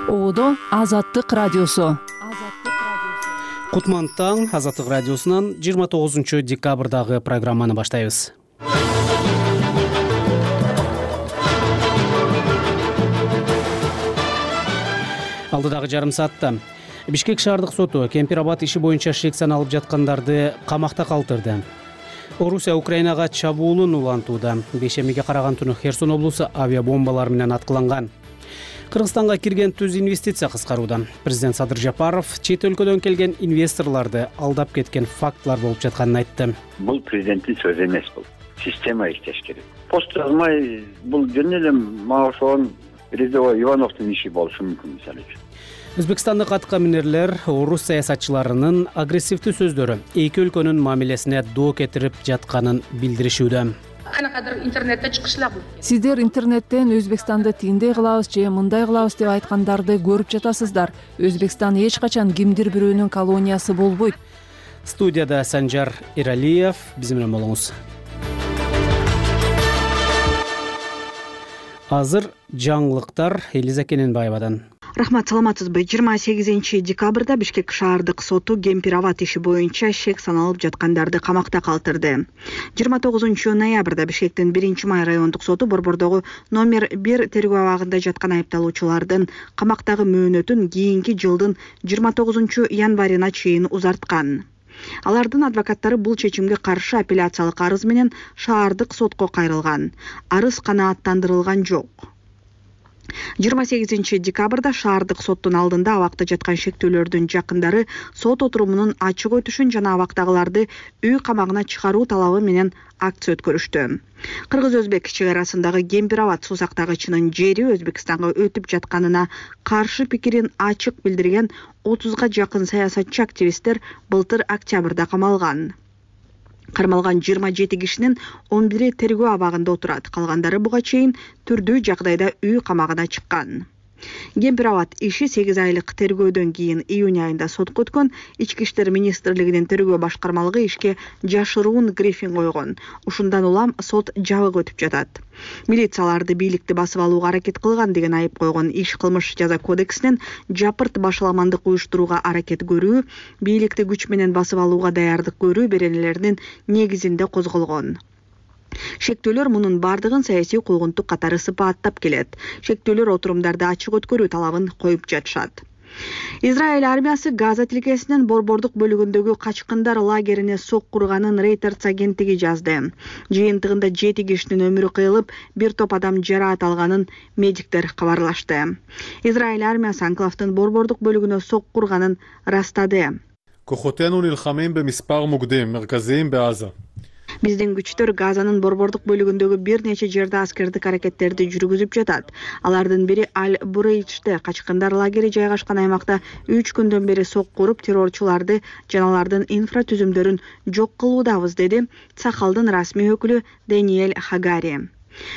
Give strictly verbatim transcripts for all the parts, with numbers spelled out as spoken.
Оодо Азаттык радиосу. Кутман таң Азаттык радиосунан жыйырма тогузунчу декабрдагы программаны баштайбыз. Алдыдагы жарым саатта Бишкек шаардык соту Кемпир-Абад иши боюнча шек саналып жаткандарды камакта калтырды. Орусия Украинага чабуулун улантууда. Бейшембиге караган түнү Херсон облусу авиабомбалар менен аткыланган. Кыргызстанга кирген түз инвестиция кыскарууда. Президент Садыр Жапаров чет өлкөдөн келген инвесторлорду алдап кеткен фактылар болуп жатканын айтты. Бул президенттин сөзү эмес, бул система иштеш керек. Пост жазмай бул жөн эле мага ошон рядовой Ивановдун иши болушу мүмкүн, мисалы үчүн. Өзбекстандык атка минерлер орус саясатчыларынын агрессивдүү сөздөрү эки өлкөнүн мамилесине доо кетирип жатканын билдиришүүдө. Канакадыр интернетте чыгышлар. Сиздер интернеттен Өзбекстанды тиндей кылабыз же мындай кылабыз деп айткандарды көрүп жатасыздар. Өзбекстан эч качан кимдир бирөөнүн колониясы болбойт. Студияда Санжар Иралиев, биз менен болуңуз. Азыр жаңылыктар Элиза Кененбаевадан. Рахмат, саламатсызбы? жыйырма сегизинчи декабрда Бишкек шаардык соту Кемпир-Абад иши боюнча шек саналып жаткандарды камакта калтырды. жыйырма тогузунчу ноябрда Бишкектин биринчи май райондук соту Борбордогу номер бир тергөө абагында жаткан айыпталуучулардын камактагы мөөнөтүн кийинки жылдын жыйырма тогузунчу январына чейин узарткан. Алардын адвокаттары бул чечимге каршы апелляциялык арыз менен шаардык сотко кайрылган. Арыз канааттандырылган жок. жыйырма сегизинчи декабрда шаардык соттун алдында абакта жаткан шектүүлөрдүн жакындары сот отурумунун ачык өтүшүн жана абактагыларды үй камагына чыгаруу талабы менен акция өткөрүштү. Кыргыз-Өзбек чек арасындагы Кемпир-Абад суу сактагычынын жери Өзбекстанга өтүп жатканына каршы пикирин ачык билдирген отузга жакын саясатчы активисттер былтыр октябрда камалган. Кармалган жыйырма жети кишинин он бири тергөө абагында отурат. Калгандары буга чейин түрдүү жагдайда үй камагына чыккан. Кемпир-Абад иши сегиз айлык тергөөдөн кийин июнь айында сотко өткөн. Ички иштер министрлигинин тергөө башкармалыгы ишке жашыруун грифинг койгон. Ушундан улам сот жабык өтүп жатат. Милицияларды бийликти басып алууга аракет кылган деген айып койгон. Иш кылмыш жаза кодексинин жапырт башаламандык уюштурууга аракет көрүү, бийликти күч менен басып алууга даярдык көрүү беренелеринин негизинде козголгон. Шектүүлөр мунун бардыгын саясий куугунтук катары сыпааттап келет. Шектүүлөр отурумдарды ачык өткөрүү талабын коюп жатышат. Израиль армиясы Газа тилкесинин борбордук бөлүгүндөгү качкындар лагерине сок курганын Reuters агенттиги жазды. Жыйынтыгында жети кишинин өмүрү кыйылып, бир топ адам жараат алганын медиктер кабарлашты. Израиль армиясы анклавдын борбордук бөлүгүнө сок курганын ырастады. כוחותינו נלחמים במספר מוקדים מרכזיים בעזה. Биздин күчтөр Газанын борбордук бөлүгүндөгү бир нече жерде аскердик аракеттерди жүргүзүп жатат. Алардын бири Аль-Бурейчте качкындар лагери жайгашкан аймакта үч күндөн бери сок куруп, террорчуларды жана алардын инфратүзүмдөрүн жок кылуудабыз, деди Цахалдын расмий өкүлү Даниэль Хагари.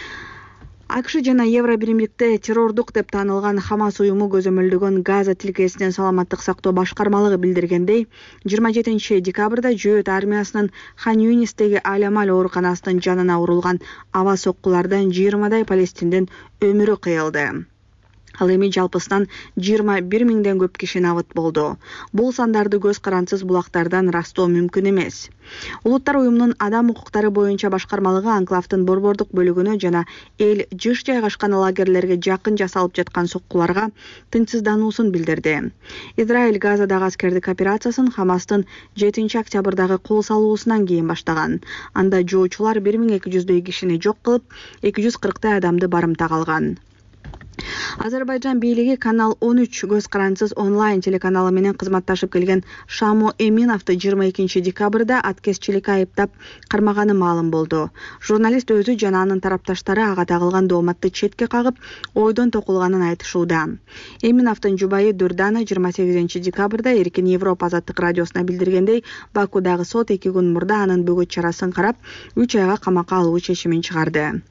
АКШ жана Евро биримдикте террордук деп таанылган Хамас уюму көзөмөлдөгөн Газа тилкесинин саламаттык сактоо башкармалыгы билдиргендей, жыйырма жетинчи декабрда Жөөт армиясынын Хан Юнистеги Аль-Амаль ооруканасынын жанына урулган аба соккулардан жыйырмадай палестиндин өмүрү кыйылды. Ал эми жалпысынан жыйырма бир миңден көп киши набыт болду. Бул сандарды көз карансыз булактардан ырастоо мүмкүн эмес. Улуттар уюмунун адам укуктары боюнча башкармалыгы анклавдын борбордук бөлүгүнө жана эл жыш жайгашкан лагерлерге жакын жасалып жаткан соккуларга тынчсыздануусун билдирди. Израиль Газадагы аскердик операциясын Хамастын жетинчи октябрдагы кол салуусунан кийин баштаган. Анда жоочулар бир миң эки жүздөй кишини жок кылып, эки жүз кырктай адамды барымта калган. Азербайжан бийлиги Канал он үч көз карансыз онлайн телеканалы менен кызматташып келген Шамо Эминовду жыйырма экинчи декабрда аткезчиликке айыптап кармаганы маалым болду. Журналист өзү жана анын тарапташтары ага тагылган дооматты четке кагып, ойдон токулганын айтышууда. Эминовдун жубайы Дурдана жыйырма сегизинчи декабрда Эркин Европа азаттык радиосуна билдиргендей, Бакудагы сот эки күн мурда анын бөгөт чарасын карап, үч айга камакка алуу чечимин чыгарды.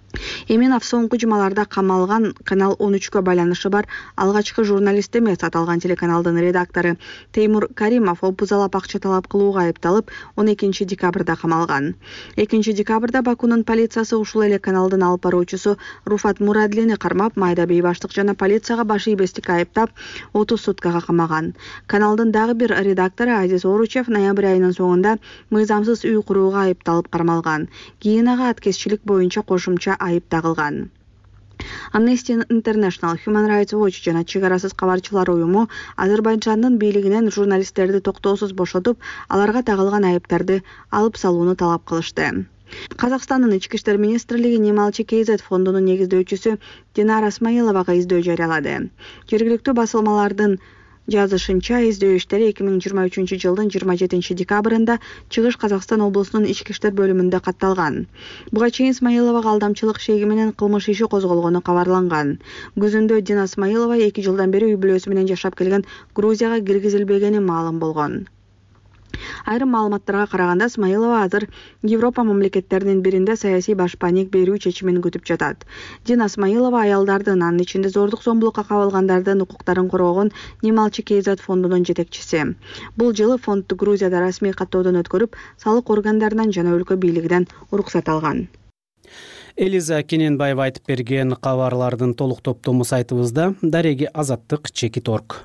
Эминов соңку жумаларда камалган канал он үчкө байланышы бар алгачкы журналист эмес, аталган телеканалдын редактору Теймур Каримов опузалап акча талап кылууга айыпталып, он экинчи декабрда камалган. экинчи декабрда Бакунун полициясы ушул эле каналдын алып баруучусу Руфат Мурадлини кармап, майда бейбаштык жана полицияга баш ийбестик айыптап, отуз суткага камаган. Каналдын дагы бир редактору Азиз Оручев ноябрь айынын соңунда мыйзамсыз үй курууга айыпталып кармалган. Кийин ага аткезчилик боюнча кошумча айып тагылган. Amnesty International, Human Rights Watch жана Чек арасыз кабарчылар уюму Азербайджандын бийлигинен журналисттерди токтоосуз бошотуп, аларга тагылган айыптарды алып салууну талап кылышты. Казакстандын ички иштер министрлиги Немалчы Кейзет фондунун негиздөөчүсү Динара Исмаиловага издөө жарыялады. Жергиликтүү басылмалардын жазышынча, издөө иштери эки миң жыйырма үчүнчү жылдын жыйырма жетинчи декабрында Чыгыш Казакстан облусунун ички иштер бөлүмүндө катталган. Буга чейин Исмаиловага алдамчылык шеги менен кылмыш иши козголгону кабарланган. Күзүндө Дина Исмаилова эки жылдан бери үй бүлөсү менен жашап келген Грузияга киргизилбегени маалым болгон. Айрым маалыматтарга караганда, Исмаилова азыр Европа мамлекеттеринин биринде саясий башпаник берүү чечимин күтүп жатат. Дина Исмаилова аялдардын, анын ичинде зордук зомбулукка кабылгандардын укуктарын коргогон Немалчы Кейзет фондунун жетекчиси. Бул жылы фондду Грузияда расмий каттоодон өткөрүп, салык органдарынан жана өлкө бийлигинен уруксат алган. Элиза Кененбаева айтып берген кабарлардын толук топтому сайтыбызда. Дареги Азаттык, Чекит орг.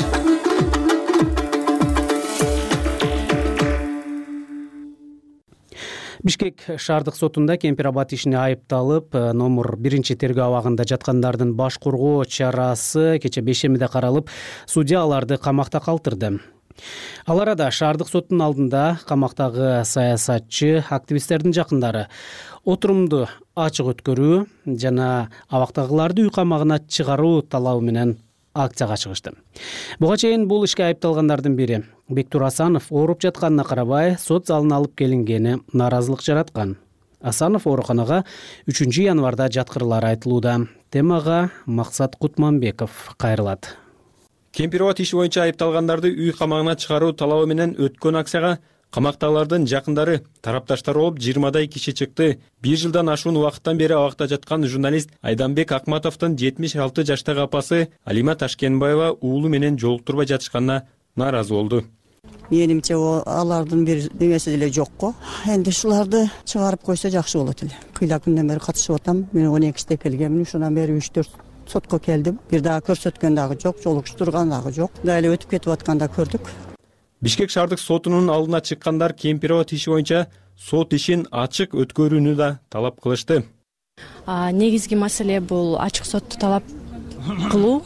Бишкек шаардык сотунда Кемпир-Абад ишине айыпталып, номер биринчи тергөө абагында жаткандардын баш коргоо чарасы кече бейшембиде каралып, судья аларды камакта калтырды. Ал арада шаардык соттун алдында камактагы саясатчы, активисттердин жакындары отурумду ачык өткөрүү жана абактагыларды үй камагына чыгаруу талабы менен акцияга чыгышты. Буга чейин бул ишке айыпталгандардын бири Бектур Асанов ооруп жатканына карабай сот залына алып келингени нааразылык жараткан. Асанов ооруканага үчүнчү январда жаткырылары айтылууда. Темага Максат Кутманбеков кайрылат. Кемпир-Абад иши боюнча айыпталгандарды үй камагына чыгаруу талабы менен өткөн акцияга камактагылардын жакындары, тарапташтар болуп жыйырмадай киши чыкты. Бир жылдан ашуун убакыттан бери абакта жаткан журналист Айданбек Акматовдун жетимиш алты жаштагы апасы Алима Ташкенбаева уулу менен жолуктурбай жатышканына нааразы болду. Менимче алардын бир деңеси деле жок го. Энди ушуларды чыгарып койсо жакшы болот эле. Кыйла күндөн бери катышып атам. Мен он экиде келгенмин, ушундан бери үч төрт сотко келдим. Бир дагы көрсөткөн дагы жок, жолуктурган дагы жок. Дайылы өтүп кетип атканда көрдүк. Бишкек шаардык сотунун алдына чыккандар Кемпир-Абад иши боюнча сот ишин ачык өткөрүүнү да талап кылышты. Негизги маселе бул ачык сотту талап кылуу.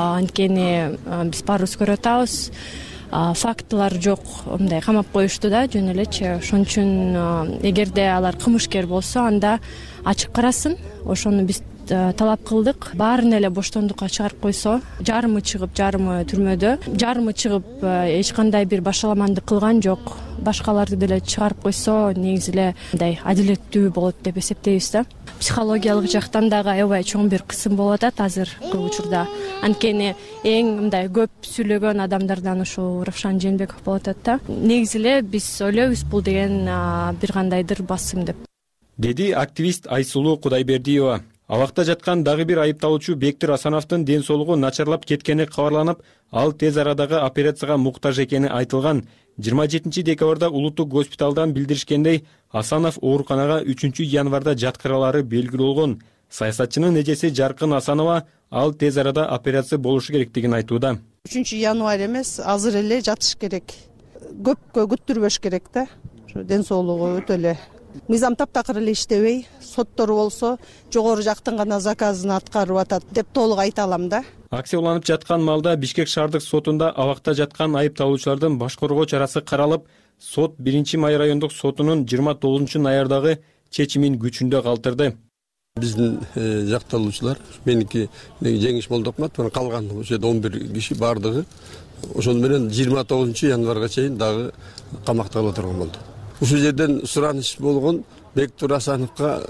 Анткени биз баарыбыз көрүп атабыз, фактылар жок, мындай камап коюшту да, жөн элечи. Ошон үчүн эгерде алар кылмышкер болсо, анда ачык карасын. Ошону биз талап кылдык. Баарын эле боштондукка чыгарып койсо, жарымы чыгып, жарымы түрмөдө, жарымы чыгып эч кандай бир башаламандык кылган жок. Башкаларды деле чыгарып койсо, негизи эле мындай адилеттүү болот деп эсептейбиз да. Психологиялык жактан дагы аябай чоң бир кысым болуп атат азыркы учурда. Анткени эң мындай көп сүйлөгөн адамдардан ушул Равшан Жээнбеков болуп атат да. Негизи эле биз ойлойбуз бул деген бир кандайдыр басым деп. Деди активист Айсулуу Кудайбердиева. Абакта жаткан дагы бир айыпталуучу Бектур Асановдун ден соолугу начарлап кеткени кабарланып, ал тез арадагы операцияга муктаж экени айтылган. жыйырма жетинчи декабрда улуттук госпиталдан билдиришкендей, Асанов ооруканага үчүнчү январда жаткырылары белгилүү болгон. Саясатчынын эжеси Жаркын Асанова ал тез арада операция болушу керектигин айтууда. үчүнчү январь эмес, азыр эле жатыш керек. Көпкө күттүрбөш керек да. Ден соолугу өтө эле мыйзам таптакыр эле иштебей, соттор болсо жогору жактын гана заказын аткарып атат деп толук айта алам да. Акция уланып жаткан маалда Бишкек шаардык сотунда абакта жаткан айыпталуучулардын баш коргоо чарасы каралып, сот биринчи май райондук сотунун жыйырма тогузунчу ноябрдагы чечимин күчүндө калтырды. Биздин жакталуучулар, меники жеңиш Молдокмат, калган он бир киши бардыгы ошол менен жыйырма тогузунчу январга чейин дагы камактагыла турган болду. Ушул жерден сураныш болгон Бектур Асановго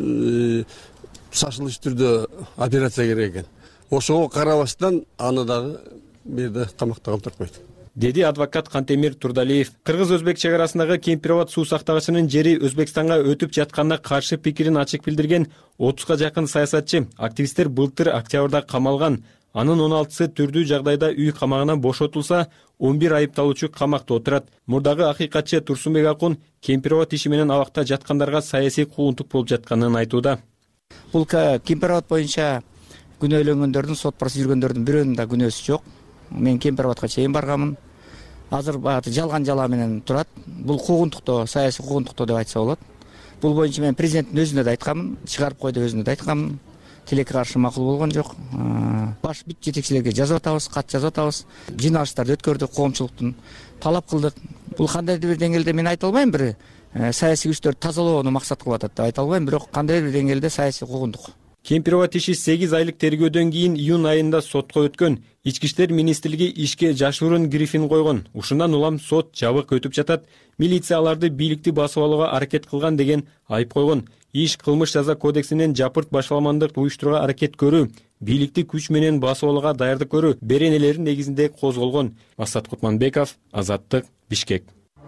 шашылыш түрдө операция керек экен. Ошого карабастан аны дагы бир да камакта калтырып койду. деди адвокат Кантемир Турдалиев. Кыргыз-өзбек чек арасындагы Кемпир-Абад суу сактагычынын жери Өзбекстанга өтүп жатканына каршы пикирин ачык билдирген отузга жакын саясатчы, активисттер былтыр октябрда камалган. Анын он алтысы түрдүү жагдайда үй камагынан бошотулса, он бир айыпталуучу камакта отурат. Мурдагы акыйкатчы Турсунбек Акун Кемпир-Абад иши менен абакта жаткандарга саясий куугунтук болуп жатканын айтууда. Бул Кемпир-Абад боюнча күнөөлөнгөндөрдүн, сот процесс жүргөндөрдүн бирөөнүн да күнөөсү жок. Мен Кемпир-Абадка чейин барганмын. Азыр жалган жала менен турат. Бул куугунтуктоо, саясий куугунтуктоо деп айтса болот. Бул боюнча мен президенттин өзүнө да айтканмын, чыгарып кой деп өзүнө да айтканмын. Тилекке каршы макул болгон жок. Баш бүт жетекчилерге жазып атабыз, кат жазып атабыз. Жиналыштарды өткөрдүк, коомчулуктун талап кылдык. Бул кандайдыр бир деңгээлде мен айта албайм, бир саясий күчтөрдү тазалоону максат кылып атат деп айта албайм, бирок кандайдыр бир деңгээлде саясий куугунтук. Кемпир-Абад иши сегиз айлык тергөөдөн кийин июнь айында сотко өткөн. Ички иштер министрлиги ишке жашыруун грифин койгон. Ушундан улам сот жабык өтүп жатат. Милиция аларды бийликти басып алууга аракет кылган деген айып койгон. Иш кылмыш жаза кодексинен жапырт башаламандык уюштурууга аракет көрүү, бийликти күч менен басып алууга даярдык көрүү беренелерин негизинде козголгон. Асат Кутманбеков, Азаттык, Бишкек.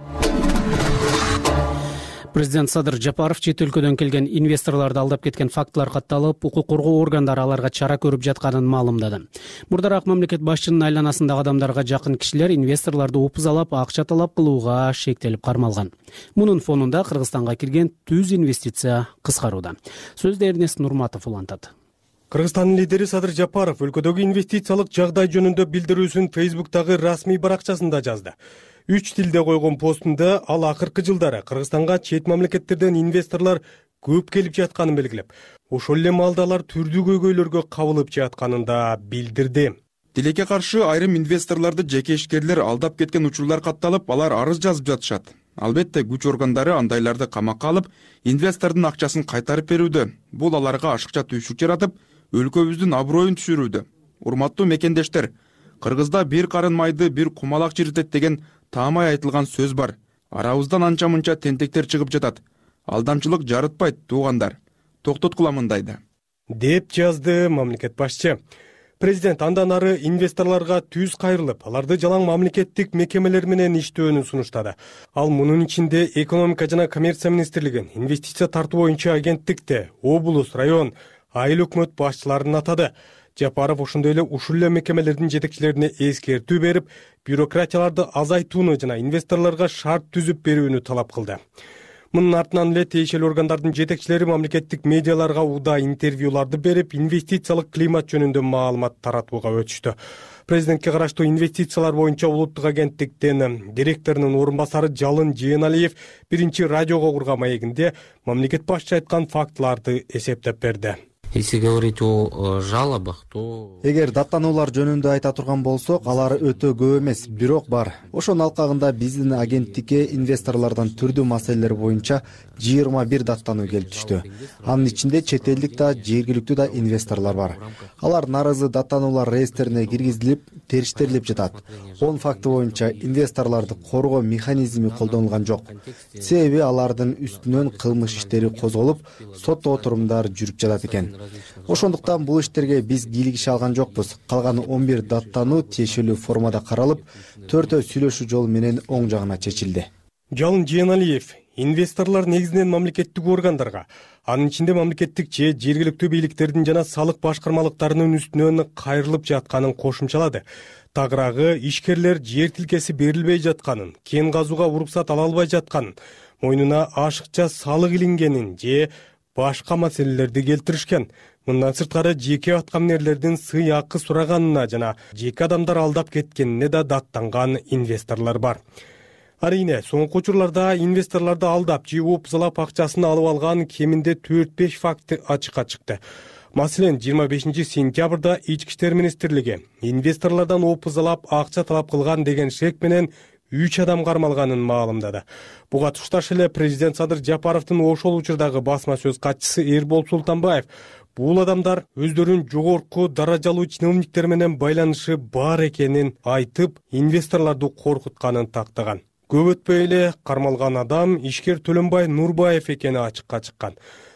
Президент Садыр Жапаров чет өлкөдөн келген инвесторлорду алдап кеткен фактылар катталып, укук коргоо органдары аларга чара көрүп жатканын маалымдады. Мурдараак мамлекет башчынын айланасындагы адамдарга жакын кишилер инвесторлорду упузалап, акча талап кылууга шектелип кармалган. Мунун фонунда Кыргызстанга кирген түз инвестиция кыскарууда. Сөздү Эрнест Нурматов улантат. Кыргызстандын лидери Садыр Жапаров өлкөдөгү инвестициялык жагдай жөнүндө билдирүүсүн Фейсбуктагы расмий баракчасында жазды. Үч тилде койгон постунда ал акыркы жылдары Кыргызстанга чет мамлекеттерден инвесторлор көп келип жатканын белгилеп, ошол эле маалда алар түрдүү көйгөйлөргө кабылып жатканын да билдирди. Тилекке каршы айрым инвесторлорду жеке ишкерлер алдап кеткен учурлар катталып, алар арыз жазып жатышат. Албетте, күч органдары андайларды камакка алып, инвестордун акчасын кайтарып берүүдө. Бул аларга ашыкча түйшүк жаратып, өлкөбүздүн аброюн түшүрүүдө. Урматтуу мекендештер, Кыргызда бир карын майды бир кумалак чиритет деген таамай айтылган сөз бар. Арабыздан анча-мынча тентектер чыгып жатат. Алдамчылык жарытпайт, туугандар. Токтоткула мындайды, деп жазды мамлекет башчы. Президент андан ары инвесторлорго түз кайрылып, аларды жалаң мамлекеттик мекемелер менен иштөөнү сунуштады. Ал мунун ичинде экономика жана коммерция министрлигин, инвестиция тартуу боюнча агенттикте, облус, район, айыл өкмөт башчыларын атады. Жапаров ошондой эле ушул эле мекемелердин жетекчилерине эскертүү берип, бюрократияларды азайтууну жана инвесторлорго шарт түзүп берүүнү талап кылды. Мунун артынан эле тиешелүү органдардын жетекчилери мамлекеттик медиаларга уда интервьюларды берип, инвестициялык климат жөнүндө маалымат таратууга өтүштү. Президентке караштуу инвестициялар боюнча улуттук агенттиктин директорунун орун басары Жалын Жээналиев биринчи радиого курган маегинде мамлекет башчы айткан фактыларды эсептеп берди. Если говорить о жалобах, то... Эгер даттануулар жөнүндө айта турган болсок, алар өтө көп эмес, бирок бар. Ошонун алкагында биздин агенттикке инвесторлордон түрдүү маселелер боюнча жыйырма бир даттануу келип түштү. Анын ичинде чет элдик да, жергиликтүү да инвесторлор бар. Алар нарызы даттануулар реестрине киргизилип, териштирилип жатат. он факты боюнча инвесторлорду коргоо механизми колдонулган жок. Себеби алардын үстүнөн кылмыш иштери козголуп, сот отурумдары жүрүп жатат экен. Ошондуктан бул иштерге биз кийлигише алган жокпуз. Калган он бир даттануу тиешелүү формада каралып, төртөө сүйлөшүү жолу менен оң жагына чечилди. Жалын Жээналиев инвесторлор негизинен мамлекеттик органдарга, анын ичинде мамлекеттик же жергиликтүү бийликтердин жана салык башкармалыктарынын үстүнөн кайрылып жатканын кошумчалады. Тагыраагы ишкерлер жер тилкеси берилбей жатканын, кен казууга уруксат ала албай жатканын, мойнуна ашыкча салык илингенин же башка маселелерди келтиришкен. Мындан сырткары жеке аткамнерлердин сый акы сураганына жана жеке адамдар алдап кеткенине да даттанган инвесторлор бар. Арийне, соңку учурларда инвесторлорду алдап же упузалап акчасын алып алган кеминде төрт беш факты ачыкка чыкты. Маселен, жыйырма бешинчи сентябрда Ички иштер министрлиги инвесторлордон упузалап акча талап кылган деген шек менен үч адам кармалганын маалымдады. Буга тушташ эле президент Садыр Жапаровдун ошол учурдагы басма сөз катчысы Эрбол Султанбаев бул адамдар өздөрүнүн жогорку даражалуу чиновниктер менен байланышы бар экенин айтып, инвесторлорду коркутканын тактаган. Көп өтпөй эле кармалган адам ишкер Төлөнбай Нурбаев экени ачыкка чыккан.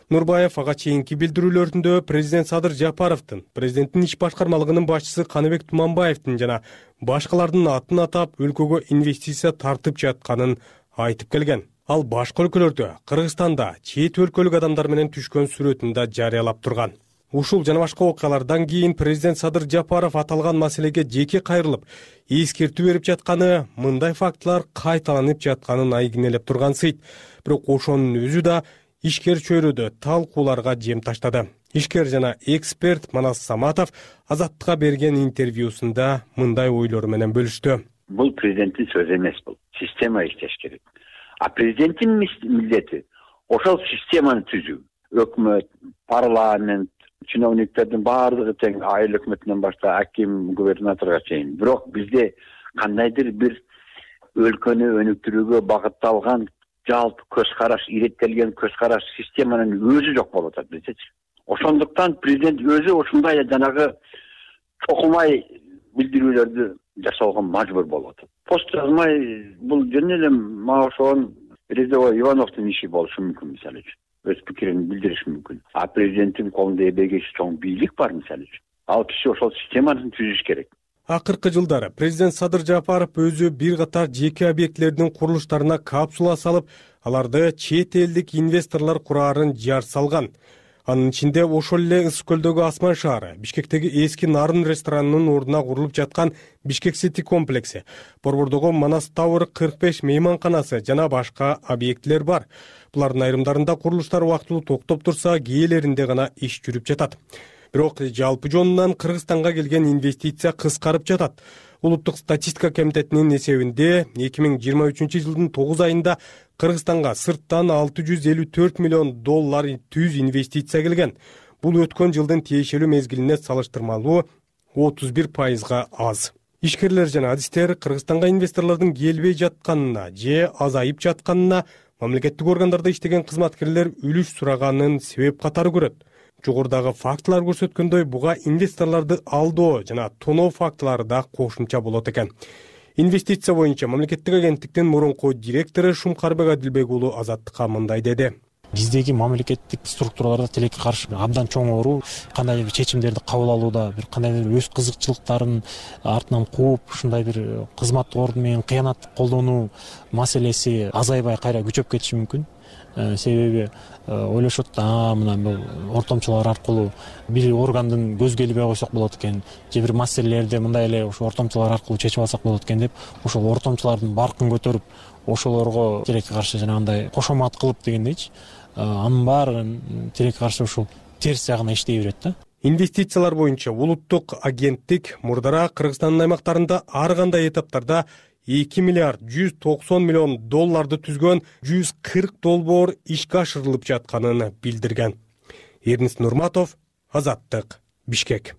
Нурбаев ага чейинки билдирүүлөрүндө президент Садыр Жапаровдун, президенттин иш башкармалыгынын башчысы Каныбек Туманбаевдин жана башкалардын атын атап өлкөгө инвестиция тартып жатканын айтып келген. Ал башка өлкөлөрдө, Кыргызстанда чет өлкөлүк адамдар менен түшкөн сүрөтүн да жарыялап турган. Ушул жана башка окуялардан кийин президент Садыр Жапаров аталган маселеге жеке кайрылып, эскертүү берип жатканы, мындай фактылар кайталанып жатканын айгинелеп турган сыйт. Бирок ошонун өзү да ишкер чөйрөдө талкууларга жем таштады. Ишкер жана эксперт Манас Саматов Азаттыкка берген интервьюсунда мындай ойлору менен бөлүштү. Бул президенттин сөзү эмес, бул система иштеш керек. А президенттин милдети ошол системаны түзүү. Өкмөт, парламент, чиновниктердин баардыгы тең, айыл өкмөтүнөн башка аким, губернаторго чейин. Бирок бизде кандайдыр бир өлкөнү өнүктүрүүгө багытталган жалпы көз караш, иреттелген көз караш системанын өзү жок болуп атат десечи. Ошондуктан президент өзү ушундай жанагы чокумай билдирүүлөрдү жасоого мажбур болуп атат. Пост жазмай бул жөн эле мага ошон рядовой Ивановдун иши болушу мүмкүн, мисалы үчүн. Өз пикирин билдириш мүмкүн. А президенттин колунда эбегейси чоң бийлик бар, мисалы үчүн. Ал киши ошол системаны түзүш керек. Акыркы жылдары президент Садыр Жапаров өзү бир катар жеке объектилердин курулуштарына капсула салып, аларды чет элдик инвесторлор кураарын жар салган. Анын ичинде ошол эле Ысык көлдөгү Асман шаары, Бишкектеги эски Нарын ресторанынын ордуна курулуп жаткан Бишкек Сити комплекси, Борбордогу Манас Тауэр кырк беш мейманканасы жана башка объектилер бар. Булардын айрымдарында курулуштар убактылуу токтоп турса, кээелеринде гана иш жүрүп жатат. Бирок жалпы жонунан Кыргызстанга келген инвестиция кыскарып жатат. Улуттук статистика комитетинин эсебинде эки миң жыйырма үчүнчү жылдын тогуз айында Кыргызстанга сырттан алты жүз элүү төрт миллион доллар түз инвестиция келген. Бул өткөн жылдын тиешелүү мезгилине салыштырмалуу отуз бир пайызга аз. Ишкерлер жана адистер Кыргызстанга инвесторлордун келбей жатканына же азайып жатканына мамлекеттик органдарда иштеген кызматкерлер үлүш сураганын себеп катары көрөт. Жогорудагы фактылар көрсөткөндөй, буга инвесторлорду алдоо жана тоноо фактылары да кошумча болот экен. Инвестиция боюнча мамлекеттик агенттиктин мурунку директору Шумкарбек Адилбек уулу Азаттыкка мындай деди. Биздеги мамлекеттик структураларда тилекке каршы абдан чоң оору, кандайдыр бир чечимдерди кабыл алууда, бир кандайдыр өз кызыкчылыктарын артынан кууп, ушундай бир кызматтык ордун менен кыянаттык колдонуу маселеси азайбай кайра күчөп кетиши мүмкүн. Себеби ойлошот да, мына бул ортомчулар аркылуу бир органдын көзгө илбей койсок болот экен, же бир маселелерди мындай эле ошо ортомчулар аркылуу чечип алсак болот экен деп, ошол ортомчулардын баркын көтөрүп, ошолорго тилекке каршы жанагындай кошомат кылып дегендейчи, анын баарын тилекке каршы ушул терс жагына иштей берет да. Инвестициялар боюнча улуттук агенттик мурдара Кыргызстандын аймактарында ар кандай этаптарда эки миллиард жүз токсон миллион долларды түзгөн жүз кырк долбоор ишке ашырылып жатканын билдирген. Эрнис Нурматов, Азаттык, Бишкек.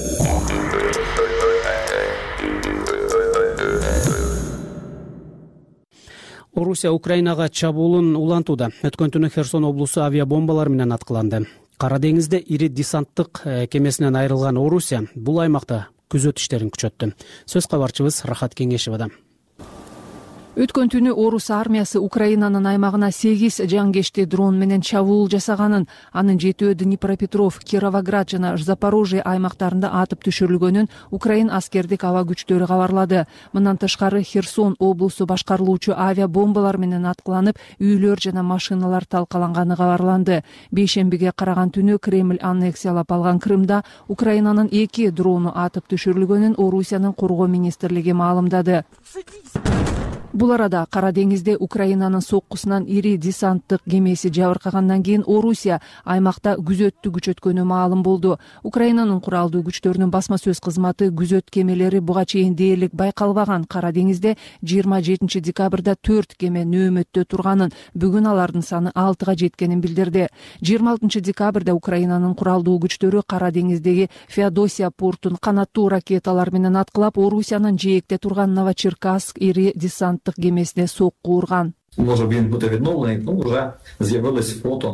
Орусия Украинага чабуулун улантууда. Өткөн түнү Херсон облусу авиабомбалар менен аткыланды. Кара деңизде ири десанттык кемесинен айрылган Орусия бул аймакта күзөт иштерин күчөттү. Сөз кабарчыбыз Рахат Кеңешевада. Өткөн түнү Орус армиясы Украинанын аймагына сегиз жангечти дрон менен чабуул жасаганын, анын жетөө Днепропетров, Кировоград жана Запорожье аймактарында атып түшүрүлгөнүн Украин аскердик аба күчтөрү кабарлады. Мындан тышкары Херсон облусу башкарылуучу авиабомбалар менен аткыланып, үйлөр жана машиналар талкаланганы кабарланды. Бейшембиге караган түнү Кремль аннексиялап алган Крымда Украинанын эки дрону атып түшүрүлгөнүн Орусиянын коргоо министрлиги маалымдады. Бул арада Кара деңизде Украинанын соккусунан ири десанттык кемеси жабыркагандан кийин Орусия аймакта күзөттү күчөткөнү маалым болду. Украинанын куралдуу күчтөрүнүн басма сөз кызматы күзөт кемелери буга чейин дээрлик байкалбаган Кара деңизде жыйырма жетинчи декабрда төрт кеме нөөмөттө турганын, бүгүн алардын саны алтыга жеткенин билдирди. жыйырма алтынчы декабрда Украинанын куралдуу күчтөрү Кара деңиздеги Феодосия портун канаттуу ракеталар менен аткылап, Орусиянын жээкте турган Новочеркасск ири десанттык кемесине сокку урган. Може він бути відновлений, ну вже з'явились фото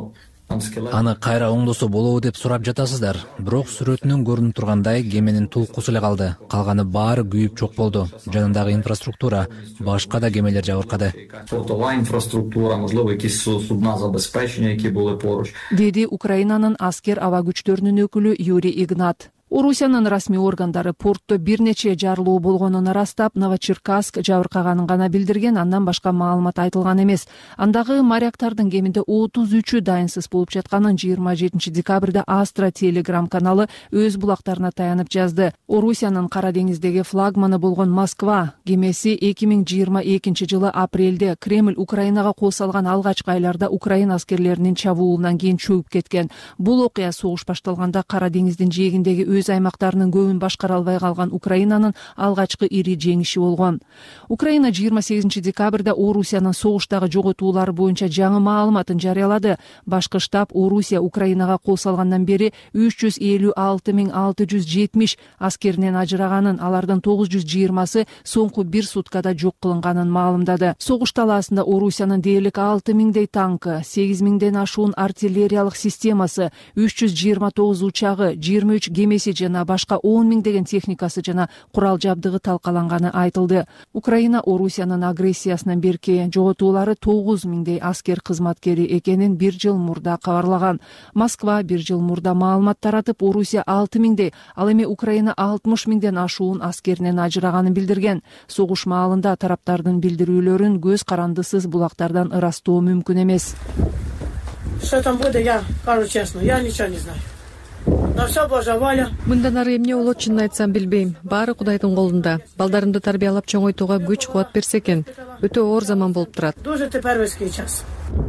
Аны кайра оңдосо болобу деп сурап жатасыздар. Бирок сүрөтүнөн көрүнүп тургандай кеменин тулкусу эле калды. Калганы баары күйүп жок болду. Жанындагы инфраструктура, башка да кемелер жабыркады. Портова инфраструктура, можливо, якісь судна забезпечення, які були поруч. Деди Украинанын аскер аба күчтөрүнүн өкүлү Юрий Игнат. Орусиянын расмий органдары портто бир нече жарылуу болгонун ырастап, Новочеркасск жабыркаганын гана билдирген, андан башка маалымат айтылган эмес. Андагы моряктардын кеминде отуз үчү дайынсыз болуп жатканын жыйырма жетинчи декабрда Астра Телеграм каналы өз булактарына таянып жазды. Орусиянын Кара деңиздеги флагманы болгон Москва кемеси эки миң жыйырма экинчи жылы апрелде Кремль Украинага кол салган алгачкы айларда Украина аскерлеринин чабуулунан кийин чөгүп кеткен. Бул окуя согуш башталганда Кара деңиздин жээгиндеги өз аймактарынын көбүн башкара албай калган Украинанын алгачкы ири жеңиши болгон. Украина жыйырма сегизинчи декабрда Орусиянын согуштагы жоготуулары боюнча жаңы маалыматын жарыялады. Башкы штаб Орусия Украинага кол салгандан бери үч жүз элүү алты миң алты жүз жетимиш аскеринен ажыраганын, алардын тогуз жүз жыйырмасы соңку бир суткада жок кылынганын маалымдады. Согуш талаасында Орусиянын дээрлик алты миңдей танкы, сегиз миңден ашуун артиллериялык системасы, үч жүз жыйырма тогуз учагы, жыйырма үч кемеси жана башка он миңдеген техникасы жана курал жабдыгы талкаланганы айтылды. Украина Орусиянын агрессиясынан берки жоготуулары тогуз миңдей аскер кызматкери экенин бир жыл мурда кабарлаган. Москва бир жыл мурда маалымат таратып, Орусия алты миңдей, ал эми Украина алтымыш миңден ашуун аскеринен ажыраганын билдирген. Согуш маалында тараптардын билдирүүлөрүн көз карандысыз булактардан ырастоо мүмкүн эмес. Что там будет, я скажу честно, я ничего не знаю. На все Божья воля. Мындан ары эмне болот, чынын айтсам билбейм. Баары Кудайдын колунда. Балдарымды тарбиялап чоңойтууга күч кубат берсе экен. Өтө оор заман болуп турат. Дуже теперский час.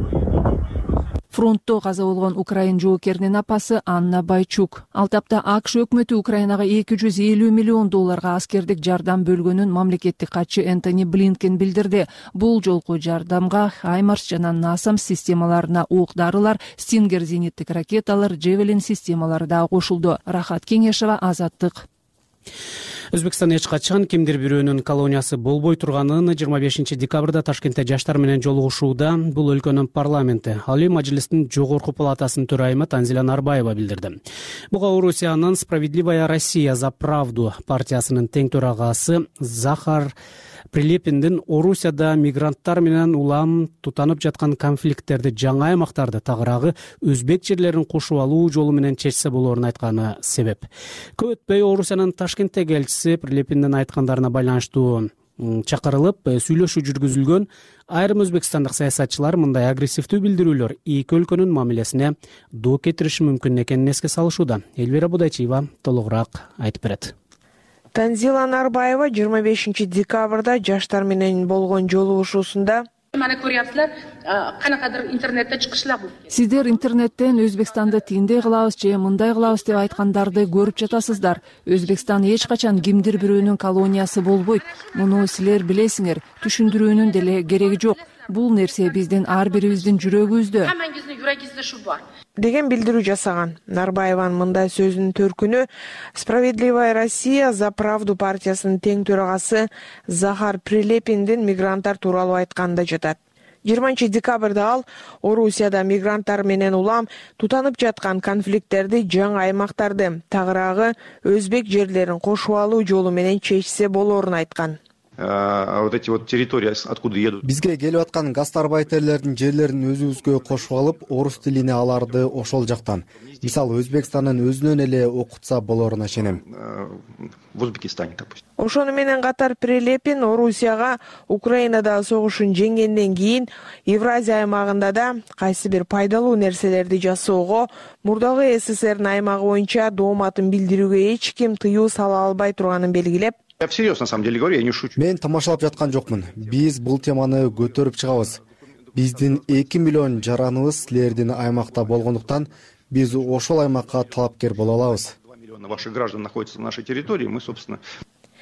Фронтто каза болгон Украин жоокеринин апасы Анна Байчук. Ал тапта АКШ өкмөтү Украинага эки жүз элүү миллион долларга аскердик жардам бөлгөнүн мамлекеттик катчы Энтони Блинкен билдирди. Бул жолку жардамга Хаймарс жана Насамс системаларына ок-дарылар, Стингер зениттик ракеталар, Джевелин системалары да кошулду. Рахат Кеңешова, Азаттык. Өзбекстан эч качан кимдир бирөөнүн колониясы болбой турганын жыйырма бешинчи декабрда Ташкентте жаштар менен жолугушууда бул өлкөнүн парламенти Алий Мажлистин жогорку палатасынын төрайымы Танзила Нарбаева билдирди. Буга Орусиянын Справедливая Россия за правду партиясынын тең төрагасы Захар Прилепиндин Орусияда мигранттар менен улам тутанып жаткан конфликттерди жаңы аймактарды, тагыраагы өзбек жерлерин кошуп алуу жолу менен чечсе болоорун айтканы себеп. Көп өтпөй Орусиянын Ташкентте элчиси Прилепиндин айткандарына байланыштуу чакырылып сүйлөшүү жүргүзүлгөн. Айрым өзбекстандык саясатчылар мындай агрессивдүү билдирүүлөр эки өлкөнүн мамилесине доо кетириши мүмкүн экенин эске салышууда. Элвира Будайчиева толугураак айтып берет. Танзила Нарбаева жыйырма бешинчи декабрда жаштар менен болгон жолугушуусунда Мана көрүп канакадыр интернетте чыгышлар болуп. Сиздер интернеттен Өзбекстанды тиндей кылабыз же мындай кылабыз деп айткандарды көрүп жатасыздар. Өзбекстан эч качан кимдир бирөөнүн колониясы болбойт. Муну силер билесиңер. Түшүндүрүүнүн деле кереги жок. Бул нерсе биздин ар бирибиздин жүрөгүбүздө. Хаммаңыздын жүрөгүңүздө шу бар. деген билдирүү жасаган. Нарбаеванын мындай сөзүнүн төркүнү Справедливая Россия за правду партиясынын тең төрагасы Захар Прилепиндин мигранттар тууралуу айтканында жатат. жыйырманчы декабрда ал Орусияда мигранттар менен улам тутанып жаткан конфликттерди, жаңы аймактарды, тагыраагы өзбек жерлерин кошуп алуу жолу менен чечсе болоорун айткан. Вот эти вот территории, откуда едут. Бизге келип аткан гастарбайтерлердин жерлерин өзүбүзгө кошуп алып, орус тилине аларды ошол жактан. Мисалы Өзбекстандын өзүнөн эле окутса болоруна ишенем. В Узбекистане, допустим. Ошону менен катар Прилепин Орусияга Украинада согушун жеңгенден кийин Евразия аймагында да кайсы бир пайдалуу нерселерди жасоого, мурдагы СССРдин аймагы боюнча дооматын билдирүүгө эч ким тыюу сала албай турганын белгилеп, Я всерьез, на самом деле, говорю, я не шучу. Мен тамашалап жаткан жокмун. Биз бул теманы көтөрүп чыгабыз. Биздин эки миллион жараныбыз силердин аймакта болгондуктан биз ошол аймакка талапкер боло алабыз. два миллиона ваших граждан находятся на нашей территории, мы, собственно...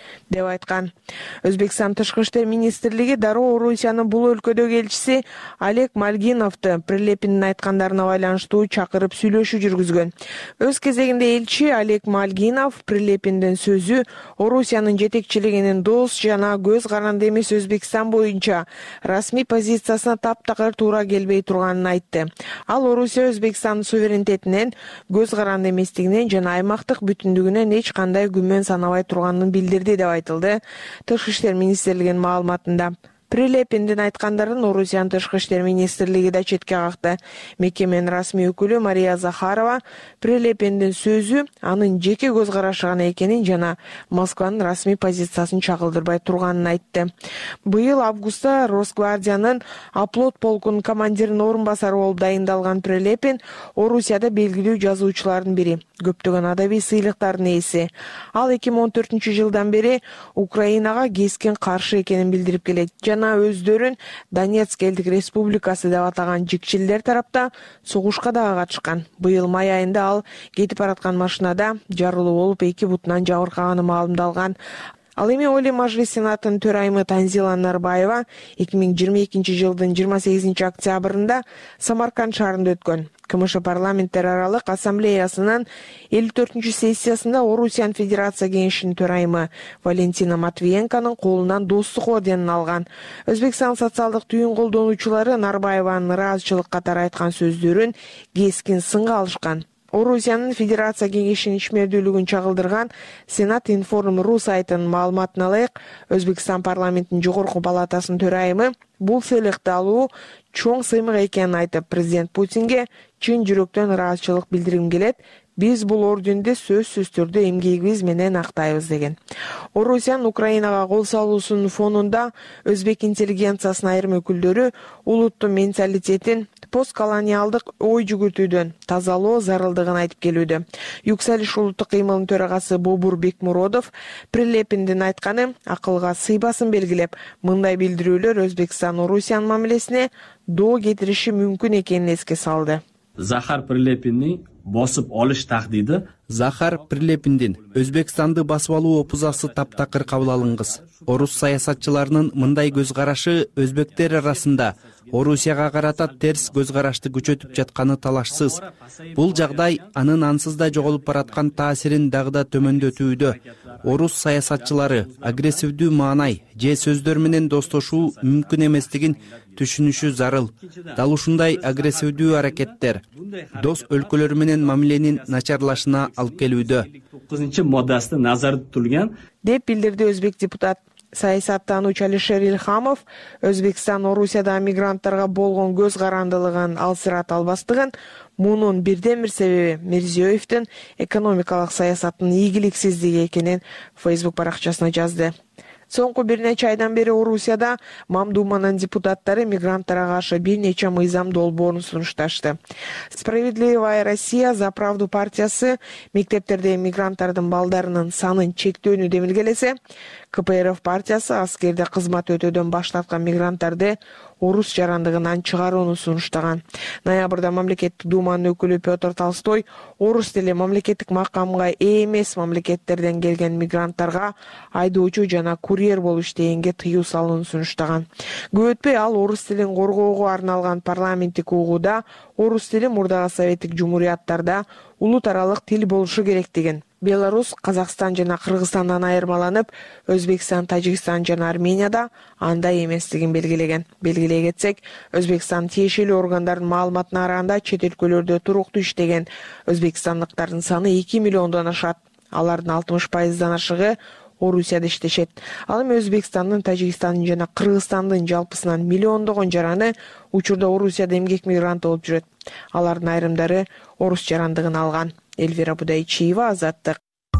деп айткан. Өзбекстан тышкы иштер министрлиги дароо Орусиянын бул өлкөдөгү элчиси Олег Мальгиновду Прилепиндин айткандарына байланыштуу чакырып сүйлөшүү жүргүзгөн. Өз кезегинде элчи Олег Мальгинов Прилепиндин сөзү Орусиянын жетекчилигинин дос жана көз каранды эмес Өзбекстан боюнча расмий позициясына таптакыр туура келбей турганын айтты. Ал Орусия Өзбекстандын суверенитетинен, көз каранды эместигинен жана аймактык бүтүндүгүнөн эч кандай күмөн санабай турганын билдирди деп айтылды тышкы иштер министрлигинин маалыматында. Прилепиндин айткандарын Орусиянын тышкы иштер министрлиги да четке какты. Мекеменин расмий өкүлү Мария Захарова Прилепиндин сөзү анын жеке көз карашы гана экенин жана Москванын расмий позициясын чагылдырбай турганын айтты. Быйыл августта Росгвардиянын Оплот полкунун командиринин орун басары болуп дайындалган Прилепин Орусияда белгилүү жазуучулардын бири, көптөгөн адабий сыйлыктардын ээси. Ал эки миң он төртүнчү жылдан бери Украинага кескин каршы экенин билдирип келет. Жана өздөрүн Донецк элдик республикасы деп атаган жикчилдер тарапта согушка дагы катышкан. Быйыл май айында ал кетип бараткан машинада жарылуу болуп эки бутунан жабыркаганы маалымдалган. Ал эми Олий Мажлис Сенатынын төрайымы Танзила Нарбаева эки миң жыйырма экинчи жылдын жыйырма сегизинчи октябрында Самарканд шаарында өткөн КМШ парламенттер аралык ассамблеясынын элүү төртүнчү сессиясында Орусиян Федерация кеңешинин төрайымы Валентина Матвиенконун колунан достук орденин алган. Өзбекстан социалдык түйүн колдонуучулары Нарбаеванын ыраазычылык катары айткан сөздөрүн кескин сынга алышкан. Орусиянын Федерация кеңешинин ишмердүүлүгүн чагылдырган Сенат Информ.ру сайтынын маалыматына ылайык, Өзбекстан парламентинин жогорку палатасынын төрайымы бул сыйлыкты алуу чоң сыймык экенин айтып, президент Путинге чын жүрөктөн ыраазычылык билдиргим келет. Биз бул орденди сөзсүз түрдө эмгегибиз менен актайбыз деген. Орусиянын Украинага кол салуусунун фонунда өзбек интеллигенциясынын айрым өкүлдөрү улуттун менталитетин постколониалдык ой жүгүртүүдөн тазалоо зарылдыгын айтып келүүдө. Юксалиш улуттук кыймылынын төрагасы Бобур Бекмуродов Прилепиндин айтканы акылга сыйбасын белгилеп, мындай билдирүүлөр Өзбекстан Орусиянын мамилесине доо кетириши мүмкүн экенин эске салды. Захар Прилепинни босуп олуш тахдиди Захар Прилепиндин Өзбекстанды басып алуу опузасы таптакыр кабыл алынгыз. Орус саясатчыларынын мындай көз карашы өзбектер арасында Орусияга карата терс көз карашты күчөтүп жатканы талашсыз. Бул жагдай анын ансыз да жоголуп бараткан таасирин дагы да төмөндөтүүдө. Орус саясатчылары агрессивдүү маанай же сөздөр менен достошуу мүмкүн эместигин түшүнүшү зарыл. Дал ушундай агрессивдүү аракеттер дос өлкөлөр менен мамиленин начарлашына алып келүүдө. тогузунчу моддасында назарда турган деп билдирди өзбек депутат. Саясаттануучу Алишер Илхамов Өзбекстан Орусияда мигранттарга болгон көз карандылыгын алсырата албастыгын, мунун бирден бир себеби Мирзиёевдин экономикалык саясатынын ийгиликсиздиги экенин Facebook баракчасына жазды. Соңку бир нече айдан бери Орусияда Мамдуманын депутаттары мигранттарга каршы бир нече мыйзам долбоорун сунушташты. Справедливая Россия за правду партиясы мектептердеги мигранттардын балдарынын санын чектөөнү демилгелесе, КПРФ партиясы аскерде кызмат өтөөдөн баш тарткан мигранттарды орус жарандыгынан чыгарууну сунуштаган. Ноябрда мамлекеттик думанын өкүлү Петр Толстой орус тили мамлекеттик макамга ээ эмес мамлекеттерден келген мигранттарга айдоочу жана курьер болуп иштегенге тыюу салууну сунуштаган. Көп өтпөй ал орус тилин коргоого арналган парламенттик угууда орус тили мурдагы советтик жумурияттарда улут аралык тил болушу керек деген. Беларусь, Казакстан жана Кыргызстандан айырмаланып, Өзбекстан, Тажикстан жана Арменияда андай эместигин белгилеген. Белгилей кетсек, Өзбекстан тиешелүү органдардын маалыматына караганда чет өлкөлөрдө туруктуу иштеген өзбекстандыктардын саны эки миллиондон ашат. Алардын алтымыш пайыздан ашыгы Орусияда иштешет. Ал эми Өзбекстандын, Тажикстандын жана Кыргызстандын жалпысынан миллиондогон жараны учурда Орусияда эмгек мигранты болуп жүрөт. Алардын айрымдары орус жарандыгын алган. Эльвира Будайчиева, Азаттык.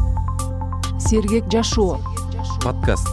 Сергек жашоо. Подкаст.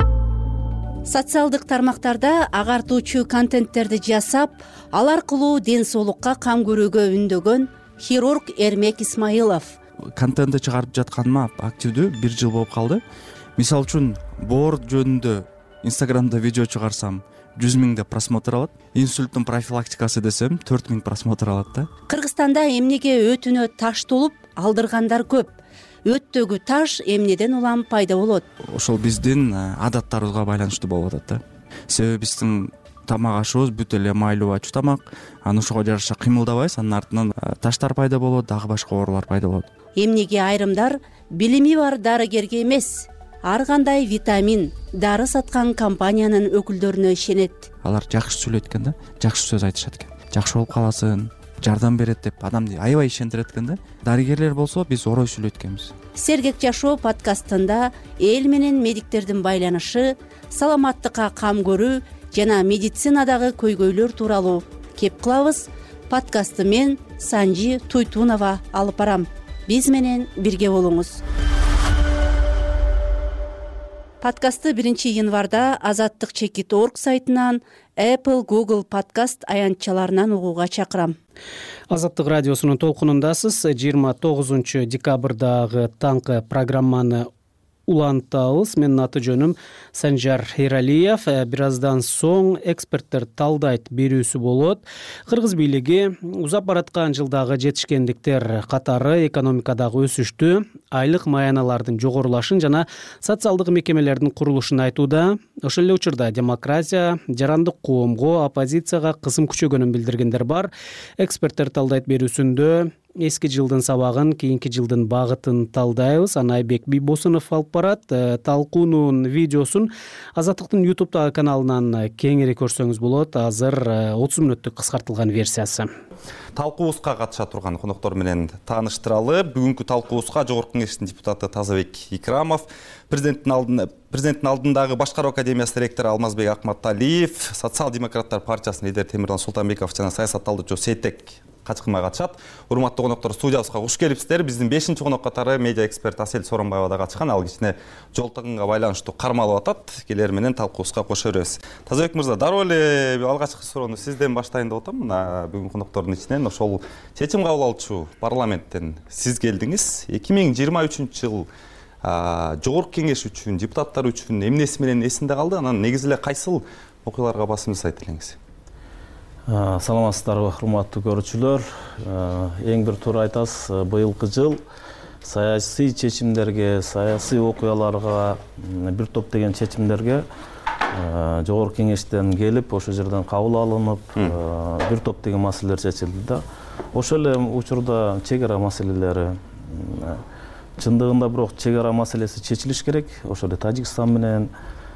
Социалдык тармактарда агартуучу контенттерди жасап, ал аркылуу ден соолукка кам көрүүгө үндөгөн хирург Эрмек Исмаилов. Контентти чыгарып жатканыма активдүү бир жыл болуп калды. Мисалы үчүн боор жөнүндө Инстаграмда видео чыгарсам жүз миңде просмотр алат. Инсульттун профилактикасы десем төрт миң просмотр алат да. Кыргызстанда эмнеге өтүнө таш толуп алдыргандар көп. өттөгү таш эмнеден улам пайда болот? Ошол биздин адаттарыбызга байланыштуу болуп атат да. Себеби биздин тамак ашыбыз бүт эле майлуу ачуу тамак, анан ошого жараша кыймылдабайбыз, анын артынан таштар пайда болот, дагы башка оорулар пайда болот. Эмнеге айрымдар билими бар дарыгерге эмес, ар кандай витамин, дары саткан компаниянын өкүлдөрүнө ишенет? Алар жакшы сүйлөйт экен да, жакшы сөз айтышат экен. Жакшы болуп каласың, жардам берет деп адамды аябай ишендирет экен да. Дарыгерлер болсо биз орой сүйлөйт экенбиз. Сергек жашоо подкастында эл менен медиктердин байланышы, саламаттыкка кам көрүү жана медицинадагы көйгөйлөр тууралуу кеп кылабыз. Подкастты мен Санжи Туйтунова алып барам. Биз менен бирге болуңуз. Подкастты биринчи январда азаттык чекит точка орг сайтынан, Apple, Google подкаст аянтчаларынан угууга чакырам. Азаттык радиосунун толкунундасыз. жыйырма тогузунчу декабрдагы таңкы программаны улантабыз. Менин аты жөнүм Санжар Эралиев. Бир аздан соң эксперттер талдайт берүүсү болот. Кыргыз бийлиги узап бараткан жылдагы жетишкендиктер катары экономикадагы өсүштү, айлык маяналардын жогорулашын жана социалдык мекемелердин курулушун айтууда. Ошол эле учурда демократия, жарандык коомго, оппозицияга кысым күчөгөнүн билдиргендер бар. Эксперттер талдайт берүүсүндө эски жылдын сабагын, кийинки жылдын багытын талдайбыз. Анайбек Бийбосунов алып барат. Талкуунун видеосун Азаттыктын YouTube каналынан кеңири көрсөңүз болот. Азыр отуз мүнөттүк кыскартылган версиясы. Талкуубузга катыша турган коноктор менен тааныштыралы. Бүгүнкү талкуубузга Жогорку Кеңештин депутаты Тазабек Икрамов, президенттин алдында президенттин алдындагы башкаруу академиясы ректору Алмазбек Акматалиев, Социал-демократтар партиясынын лидери Темирлан Султанбеков жана саясатталуучу Сейтек Качкынбай катышат. Урматтуу коноктор, студиябызга куш келипсиздер. Биздин бешинчи конок катары медиа эксперт Асель Сооронбаева да катышкан. Ал кичине жол тыгынга байланыштуу кармалып атат. Келер менен талкуубузга кошо беребиз. Тазабек мырза, дароо эле алгачкы суроону сизден баштайын деп атам. Мына бүгүн коноктордун ичинен ошол чечим кабыл алуучу парламенттен сиз келдиңиз. эки миң жыйырма үчүнчү жыл Жогорку Кеңеш үчүн, депутаттар үчүн эмнеси менен эсинде калды? Анан негизи эле кайсыл окуяларга басым жасайт элеңиз? Саламатсыздарбы, урматтуу көрүүчүлөр. Эң бир туура айтасыз, быйылкы жыл саясий чечимдерге, саясий окуяларга, бир топ деген чечимдерге Жогорку Кеңештен келип, ошол жерден кабыл алынып, бир топ деген маселелер чечилди да. Ошол эле учурда чек ара маселелери, чындыгында бирок чек ара маселеси чечилиш керек. Ошол эле Тажикстан менен,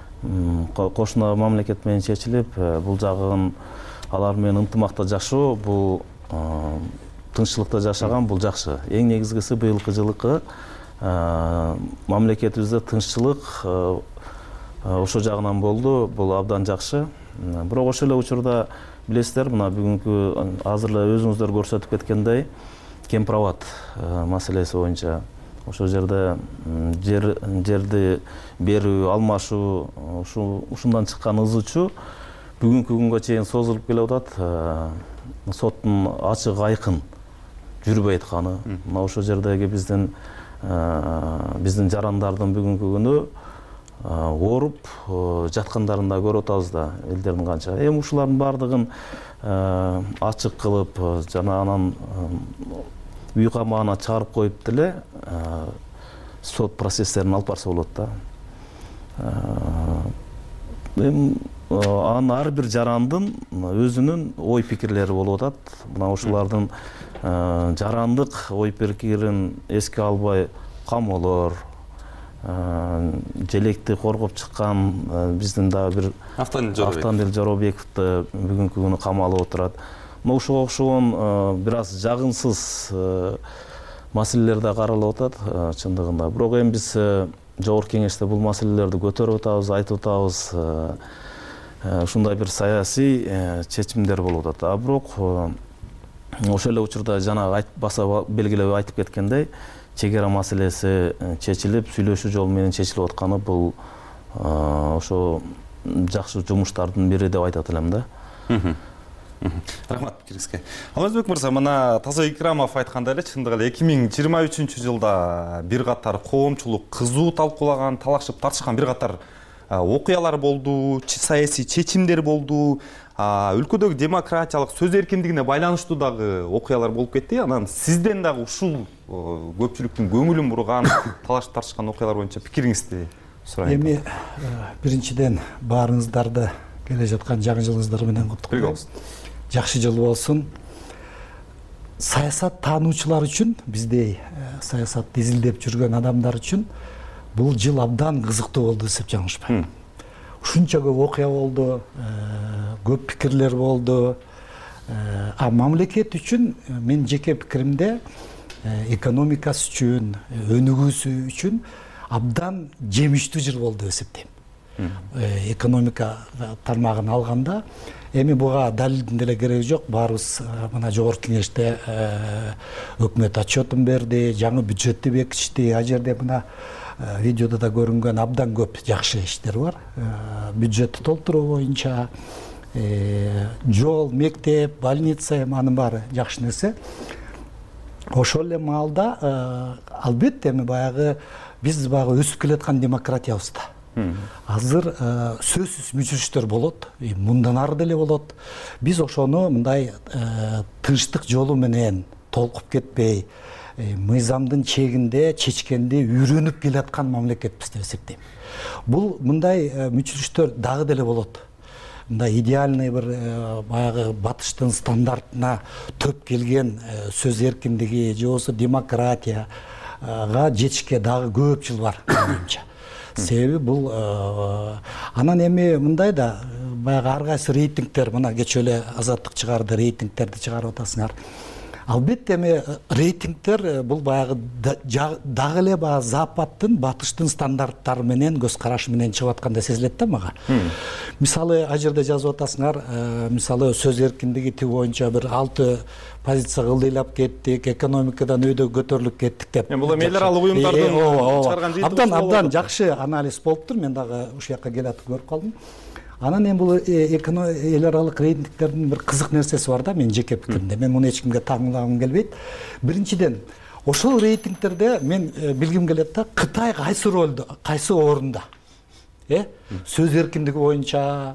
кошуна мамлекет менен чечилип, бул жагын алар менен ынтымакта жашоо, бул тынччылыкта жашаган, бул жакшы. Эң негизгиси быйылкы жылкы мамлекетибизде тынччылык ошол жагынан болду, бул абдан жакшы. Бирок ошол эле учурда билесиздер, мына бүгүнкү азыр эле өзүңүздөр көрсөтүп кеткендей, кемпир-абад маселеси боюнча ошол жерде жер жерди берүү, алмашуу, ушундан чыккан ызы-чуу бүгүнкү күнгө чейин созулуп келип атат. Соттун ачык айкын жүрбөй атканы, мына ошол жердеги биздин биздин жарандардын бүгүнкү күнү ооруп жаткандарын да көрүп атабыз да, элдердин канча. Эми ушулардын баардыгын ачык кылып жана анан үй камагына чыгарып коюп деле сот процесстерин алып барса болот да. Эми анын ар бир жарандын өзүнүн ой пикирлери болуп атат. Мына ушулардын жарандык ой пикирин эске албай камоолор, желекти коргоп чыккан биздин дагы бир Автандил Жоробековду бүгүнкү күнү камалып отурат. Мына ушуга окшогон бир аз жагымсыз маселелер да каралып атат чындыгында. Бирок эми биз Жогорку Кеңеште бул маселелерди көтөрүп атабыз, айтып атабыз. Ушундай бир саясий чечимдер болуп атат. А бирок ошол эле учурда жана баса белгилеп айтып кеткендей, чек ара маселеси чечилип, сүйлөшүү жолу менен чечилип атканы бул ошо жакшы жумуштардын бири деп айтат элем да. Рахмат пикириңизге. Алмазбек мырза, мына Тазабек Икрамов айткандай эле, чындыгы эле эки миң жыйырма үчүнчү жылда бир катар коомчулук кызуу талкуулаган, талашып тартышкан бир катар окуялар болду, саясий чечимдер болду, өлкөдөгү демократиялык сөз эркиндигине байланыштуу дагы окуялар болуп кетти. Анан сизден дагы ушул көпчүлүктүн көңүлүн бурган, талаш тартышкан окуялар боюнча пикириңизди сурайм. Эми биринчиден баарыңыздарды келе жаткан жаңы жылыңыздар менен куттуктайм. Жакшы жыл болсун. Саясат таануучулар үчүн, биздей саясатты изилдеп жүргөн адамдар үчүн бул жыл абдан кызыктуу болду десеп жаңылышпайм. Ушунча көп окуя болду, көп пикирлер болду. А мамлекет үчүн мен жеке пикиримде экономикасы үчүн, өнүгүүсү үчүн абдан жемиштүү жыл болду деп эсептейм. Экономика тармагын алганда, эми буга далилдин деле кереги жок. Баарыбыз мына жогорку кеңеште өкмөт отчетун берди, жаңы бюджетти бекитишти. А жерде мына видеодо да көрүнгөн абдан көп жакшы иштер бар. Бюджетти толтуруу боюнча жол, мектеп, больница, анын баары жакшы нерсе. Ошол эле маалда албетте эми баягы биз баягы өсүп келаткан демократиябызда азыр сөзсүз мүчүрүштөр болот, мындан ары деле болот. Биз ошону мындай тынчтык жолу менен толкуп кетпей, мыйзамдын чегинде чечкенди үйрөнүп келаткан мамлекетпиз деп эсептейм. Бул мындай мүчүрүштөр дагы деле болот. Мындай идеальный бир баягы батыштын стандартына төп келген сөз эркиндиги же болбосо демократияга жетишке дагы көп жыл бар менимче. Себеби бул анан эми мындай да баягы ар кайсы рейтингтер, мына кечээ эле Азаттык чыгарды, рейтингтерди чыгарып атасыңар. Албетте эми рейтингтер бул баягы дагы эле баягы Западтын, батыштын стандарттары менен, көз карашы менен чыгып аткандай сезилет да мага. Мисалы, а жерде жазып атасыңар, мисалы сөз эркиндиги тиги боюнча бир алты позиция кылдыйлап кеттик, экономикадан өйдө көтөрүлүп кеттик деп. Бул эми эл аралык уюмдардын чыгарган жыйынтыгы. Абдан абдан жакшы анализ болуптур. Мен дагы ушул жака келатып көрүп калдым. Анан эми бул эл аралык рейтингтердин бир кызык нерсеси бар да, мен жеке пикиримде. Мен муну эч кимге таңлагым келбейт. Биринчиден, ошол рейтингтерде мен билгим келет да, Кытай кайсы ролдо, кайсы орунда? Э? Сөз эркиндиги боюнча,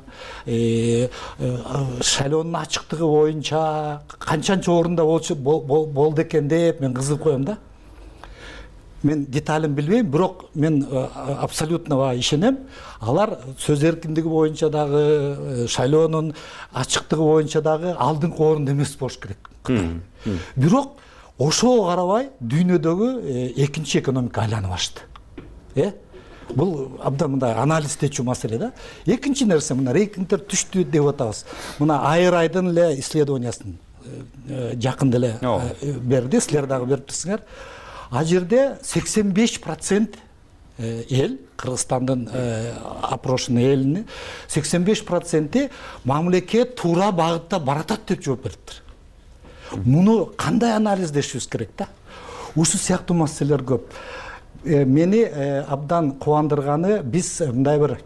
шайлоонун ачыктыгы боюнча канчанча орунда болду экен деп мен кызыгып коем да. Мен деталин билбейм, бирок мен абсолютно ишенем. Алар сөз эркиндиги боюнча дагы, шайлоонун ачыктыгы боюнча дагы алдыңкы орунда эмес болуш керек. Бирок ошого карабай дүйнөдөгү экинчи экономика айланып ашты. Э? Бул абдан мындай анализдечүү маселе да. Экинчи нерсе, мына рейтингтер түштү деп атабыз. Мына Айрайдын эле исследованиясын жакында эле берди, силер дагы бериптирсиңер. А жерде сексен беш процент эл, Кыргызстандын опрошенный элини сексен беш проценти мамлекет туура багытта баратат деп жооп бериптир. Муну кандай анализдешибиз керек да? Ушул сыяктуу маселелер көп. Мени абдан кубандырганы, биз мындай бир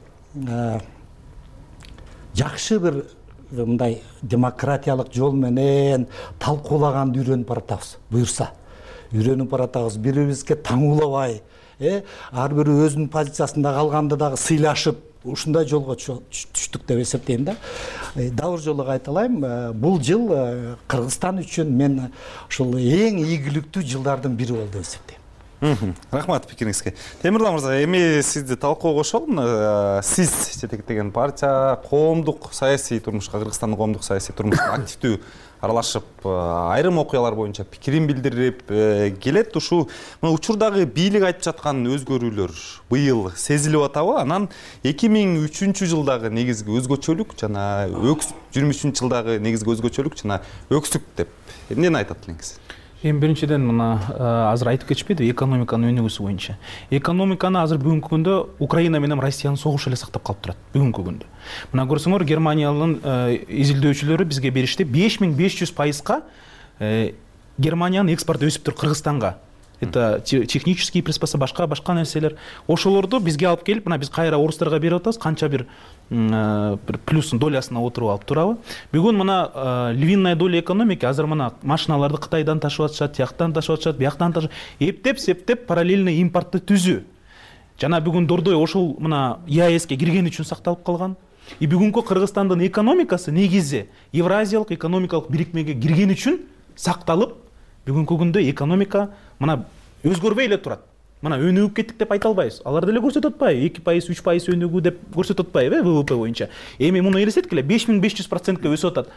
жакшы бир мындай демократиялык жол менен талкуулаганды үйрөнүп баратабыз. Буюрса үйрөнүп баратабыз, бири-бирибизге таңуулабай, ар бири өзүнүн позициясында калганда дагы сыйлашып, ушундай жолго түштүк деп эсептейм да. Дагы жолу кайталайм, бул жыл Кыргызстан үчүн мен ушул эң ийгиликтүү жылдардын бири болду деп эсептейм. Рахмат пикириңизге. Темирлан мырза, эми сизди талкууга кошолум. Сиз жетектеген партия коомдук саясий турмушка, Кыргызстандын коомдук саясий турмушуна активдүү аралашып, айрым окуялар боюнча пикирин билдирип келет. Ушу учурдагы бийлик айтып жаткан өзгөрүүлөр быйыл сезилип атабы? Анан эки миң үчүнчү жылдагы негизги өзгөчөлүк жана жыйырма үчүнчү жылдагы негизги өзгөчөлүк жана өксүк деп эмнени айтат элеңиз? Эми биринчиден мына азыр айтып кетишпедиби, экономиканын өнүгүүсү боюнча. Экономиканы азыр бүгүнкү күндө Украина менен Россиянын согушу эле сактап калып турат бүгүнкү күндө. Мына көрсөңөр, Германиянын изилдөөчүлөрү бизге беришти, беш миң беш жүз пайызга Германиянын экспорту өсүп тур Кыргызстанга. Это технические приспособления, башка башка нерселер. Ошолорду бизге алып келип, мына биз кайра орустарга берип атабыз, канча бир плюсын долясына отуруп алып турабы. Бүгүн мына львиная доля экономики азыр мына машиналарды Кытайдан ташып атышат, тияктан ташып атышат, бияктан ташып, эптеп, септеп параллельный импортты түзүү. жана бүгүн Дордой ошол мына ЕАЭСке кирген үчүн сакталып калган. И бүгүнкү Кыргызстандын экономикасы негизи Евразиялык экономикалык бирикмеге кирген үчүн сакталып, бүгүнкү күндө экономика мына өзгөрбөй эле турат. Мына өнүгүп кеттик деп айта албайбыз. Алар деле көрсөтүп атпайбы? эки пайыз, үч пайыз өнүгүү деп көрсөтүп атпайбы ВВП боюнча? Эми муну элестеткиле, беш миң беш жүз процентке өсүп атат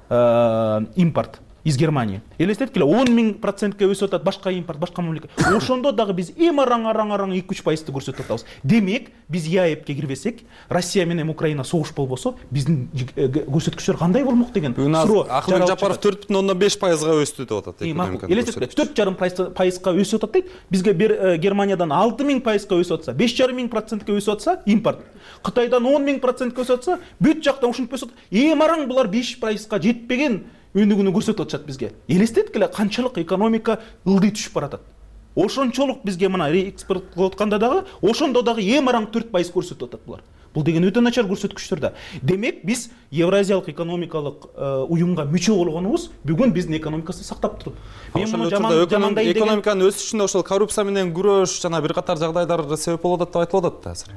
импорт из Германии. Элестеткиле, он миң процентке өсүп атат башка импорт, башка мамлекет. Ошондо дагы биз эми араң араң араң эки үч пайызды көрсөтүп атабыз. Демек, биз ЕАЭПке кирбесек, Россия менен Украина согуш болбосо, биздин көрсөткүчтөр кандай болмок деген суроо. Акылбек Жапаров төрт бүтүн ондон беш пайызга өстү деп атат. Элестеткиле, төрт жарым пайызга өсүп атат дейт. Бизге Германиядан алты миң пайызга өсүп атса, беш жарым миң процентке өсүп атса импорт. Кытайдан он миң процентке өсүп атса, бүт жактан ушинтип өсүп атат. Эми араң булар беш пайызга жетпеген өнүгүүнү көрсөтүп атышат бизге. Элестеткиле, канчалык экономика ылдый түшүп баратат. Ошончолук бизге мына реэкспорт кылып атканда дагы, ошондо дагы эми араң төрт пайыз көрсөтүп атат булар. Бул деген өтө начар көрсөткүчтөр да. Демек, биз Евразиялык экономикалык уюмга мүчө болгонубуз бүгүн биздин экономикасы сактап туруп. Мен муну жамандайм деген экономиканын өсүшүнө ошол коррупция менен күрөш жана бир катар жагдайлар себеп болуп атат деп айтылып атат азыр.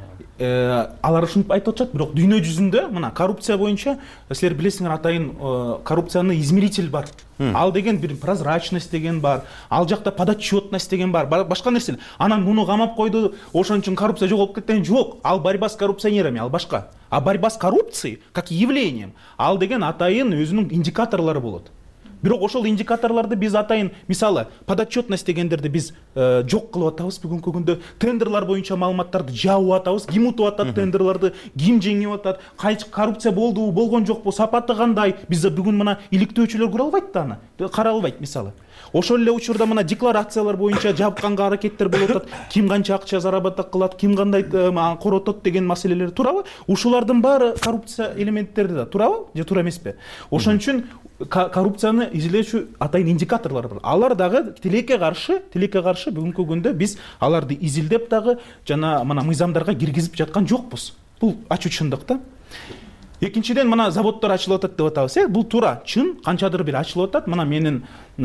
Алар ушинтип айтып атышат, бирок дүйнө жүзүндө мына коррупция боюнча силер билесиңер, атайын коррупцияны измеритель бар. Ал деген бир прозрачность деген бар, ал жакта подотчетность деген бар, башка нерселер. Анан муну камап койду, ошон үчүн коррупция жоголуп кеткен жок. Ал борьба с коррупционерами, ал башка. А борьба с коррупцией как явлением, ал деген атайын өзүнүн индикаторлору болот. Бирок ошол индикаторлорду биз атайын, мисалы, подотчетность дегендерди биз жок кылып атабыз бүгүнкү күндө. Тендерлер боюнча маалыматтарды жабып атабыз, ким утуп атат тендерлерди, ким жеңип атат, кайчы коррупция болдубу, болгон жокпу, сапаты кандай? Биз бүгүн мына иликтөөчүлөр көрө албайт да аны, кара албайт мисалы. Ошол эле учурда мына декларациялар боюнча жабыкканга аракеттер болуп атат, ким канча акча заработок кылат, ким кандай коротот деген маселелер туурабы? Ушулардын баары коррупция элементтери да, туурабы же туура эмеспи? Ошон үчүн коррупцияны изилөөчү атайын индикаторлор бар. Алар дагы тилекке каршы, тилекке каршы бүгүнкү күндө биз аларды изилдеп дагы жана мына мыйзамдарга киргизип жаткан жокпуз. Бул ачуу чындык да. Экинчиден, мына заводдор ачылып атат деп атабыз, э? Бул туура, чын, канчадыр бир ачылып атат. Мына менин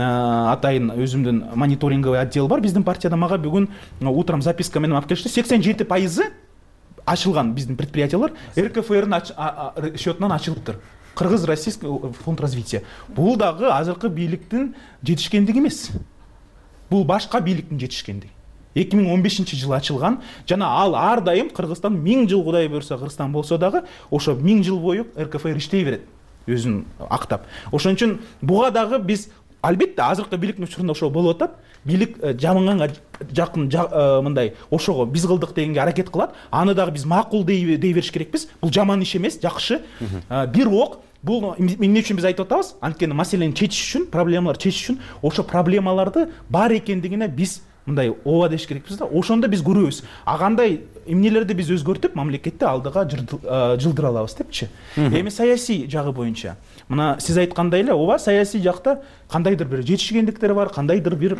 атайын өзүмдүн мониторинговый отдел бар биздин партияда. Мага бүгүн утром записка менен алып келишти. сексен жети пайызы ачылган биздин предприятиялар РКФРнын счетунан ачылыптыр. Кыргыз Российский фонд развития. Бул дагы азыркы бийликтин жетишкендиги эмес. Бул башка бийликтин жетишкендиги. эки миң он бешинчи жылы ачылган, жана ал ар дайым Кыргызстан миң жыл Кудай буйрса Кыргызстан болсо дагы, ошо миң жыл бою РКФР иштей берет, өзүн актап. Ошон үчүн буга дагы биз албетте азыркы бийликтин учурунда ошо болуп атат. Бийлик жаманганга жакын мындай ошого биз кылдык дегенге аракет кылат. Аны дагы биз макул дей бериш керекпиз. Бул жаман иш эмес, жакшы. Бирок бул эмне үчүн биз айтып атабыз? Анткени маселени чечиш үчүн, проблемаларды чечиш үчүн ошо проблемаларды бар экендигине биз мындай ооба деш керекпиз да. Ошондо биз көрөбүз. А кандай эмнелерди биз өзгөртүп мамлекетти алдыга жылдыра алабыз депчи. Эми саясий жагы боюнча, мына сиз айткандай эле, ооба, саясий жакта кандайдыр бир жетишкендиктер бар, кандайдыр бир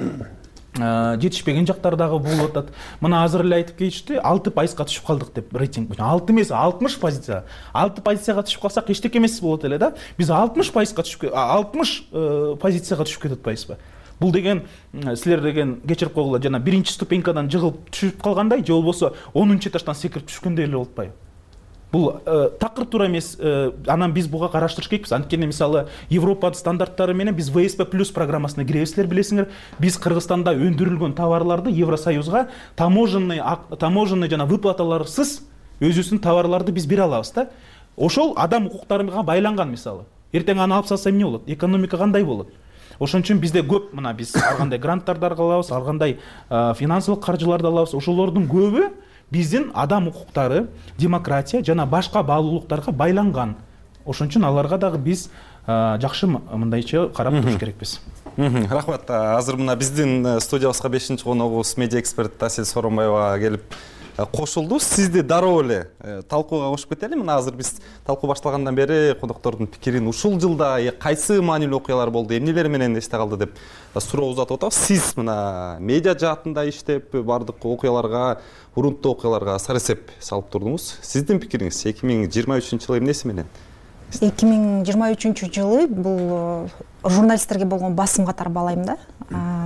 жетишпеген жактар дагы болуп атат. Мына азыр эле айтып кетишти, алты пайызга түшүп калдык деп рейтинг боюнча. алты эмес, алтымыш позиция. алты позицияга түшүп калсак эчтеке эмес болот эле да. Биз алтымыш пайызга түшүп, алтымыш позицияга түшүп кетип атпайбызбы? Бул деген силер деген кечирип койгула, жана биринчи ступенькадан жыгылып түшүп калгандай, же болбосо онунчу этаждан секирип түшкөндөй эле болуппайбы? Бул такыр туура эмес. Анан биз буга караштырыш керекпиз. Анткени мисалы Европа стандарттары менен биз вэ эс пэ плюс программасына киребиз, силер билесиңер. Биз Кыргызстанда өндүрүлгөн товарларды Евросоюзга таможенный таможенный жана выплаталарсыз өзүбүздүн товарларды биз бере алабыз да. Ошол адам укуктарына байланган мисалы. Эртең аны алып салса эмне болот? Экономика кандай болот? Ошон үчүн бизде көп мына биз ар кандай гранттарды алабыз, ар кандай финансылык каржыларды алабыз. Ошолордун көбү биздин адам укуктары, демократия жана башка баалуулуктарга байланган. Ошон үчүн аларга дагы биз жакшы мындайча карап туруш керекпиз. Рахмат. Азыр мына биздин студиябызга бешинчи коногубуз медиа эксперт Асель Сооронбаева келип кошулду. Сизди дароо эле талкууга кошуп кетели. Мына азыр биз талкуу башталгандан бери коноктордун пикирин ушул жылда кайсы маанилүү окуялар болду, эмнелер менен эсте калды деп суроо узатып атабыз. Сиз мына медиа жаатында иштеп, бардык окуяларга, урунттуу окуяларга сар эсеп салып турдуңуз. Сиздин пикириңиз эки миң жыйырма үчүнчү жылы эмнеси менен? эки миң жыйырма үчүнчү жылы бул журналисттерге болгон басым катары баалайм да.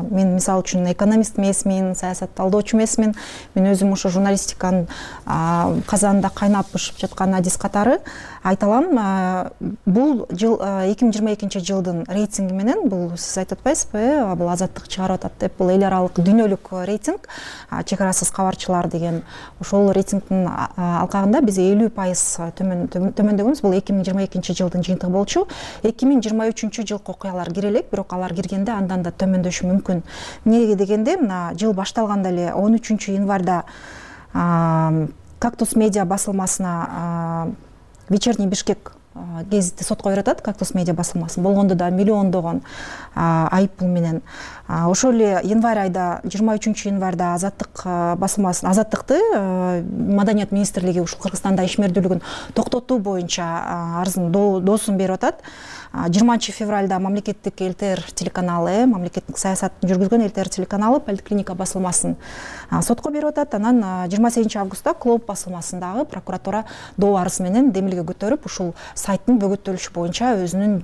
мен мисалы үчүн экономист эмесмин, саясат талдоочу эмесмин. Мен өзүм ошо журналистиканын казанында кайнап бышып жаткан адис катары айта алам. Бул жыл эки миң жыйырма экинчи жылдын рейтинги менен, бул сиз айтып атпайсызбы, бул Азаттык чыгарып атат деп, бул эл аралык дүйнөлүк рейтинг, чек арасыз кабарчылар деген. Ошол рейтингдин алкагында биз элүү пайыз төмөндөгөнбүз. Бул эки миң жыйырма экинчи жылдын жыйынтыгы болчу. эки миң жыйырма үчүнчү жылкы окуялар кире элек, бирок алар киргенде андан да төмөндөшү мүмкүн. Эмнеге дегенде, мына жыл башталганда эле он үчүнчү январда Кактус медиа басылмасына Вечерний Бишкек гезити сотко берип атат. Кактус медиа басылмасын болгондо да миллиондогон айыппул менен. Ошол эле январь айда, жыйырма үчүнчү январда Азаттык басылмасын, Азаттыкты Маданият министрлиги ушул Кыргызстанда ишмердүүлүгүн токтотуу боюнча арызын, доосун берип атат. жыйырманчы февралда мамлекеттик ЛТР телеканалы, мамлекеттик саясатын жүргүзгөн ЛТР телеканалы Политклиника басылмасын сотко берип атат. Анан жыйырма сегизинчи августта Клоп басылмасындагы прокуратура доо арыз менен демилге көтөрүп, ушул сайттын бөгөттөлүшү боюнча өзүнүн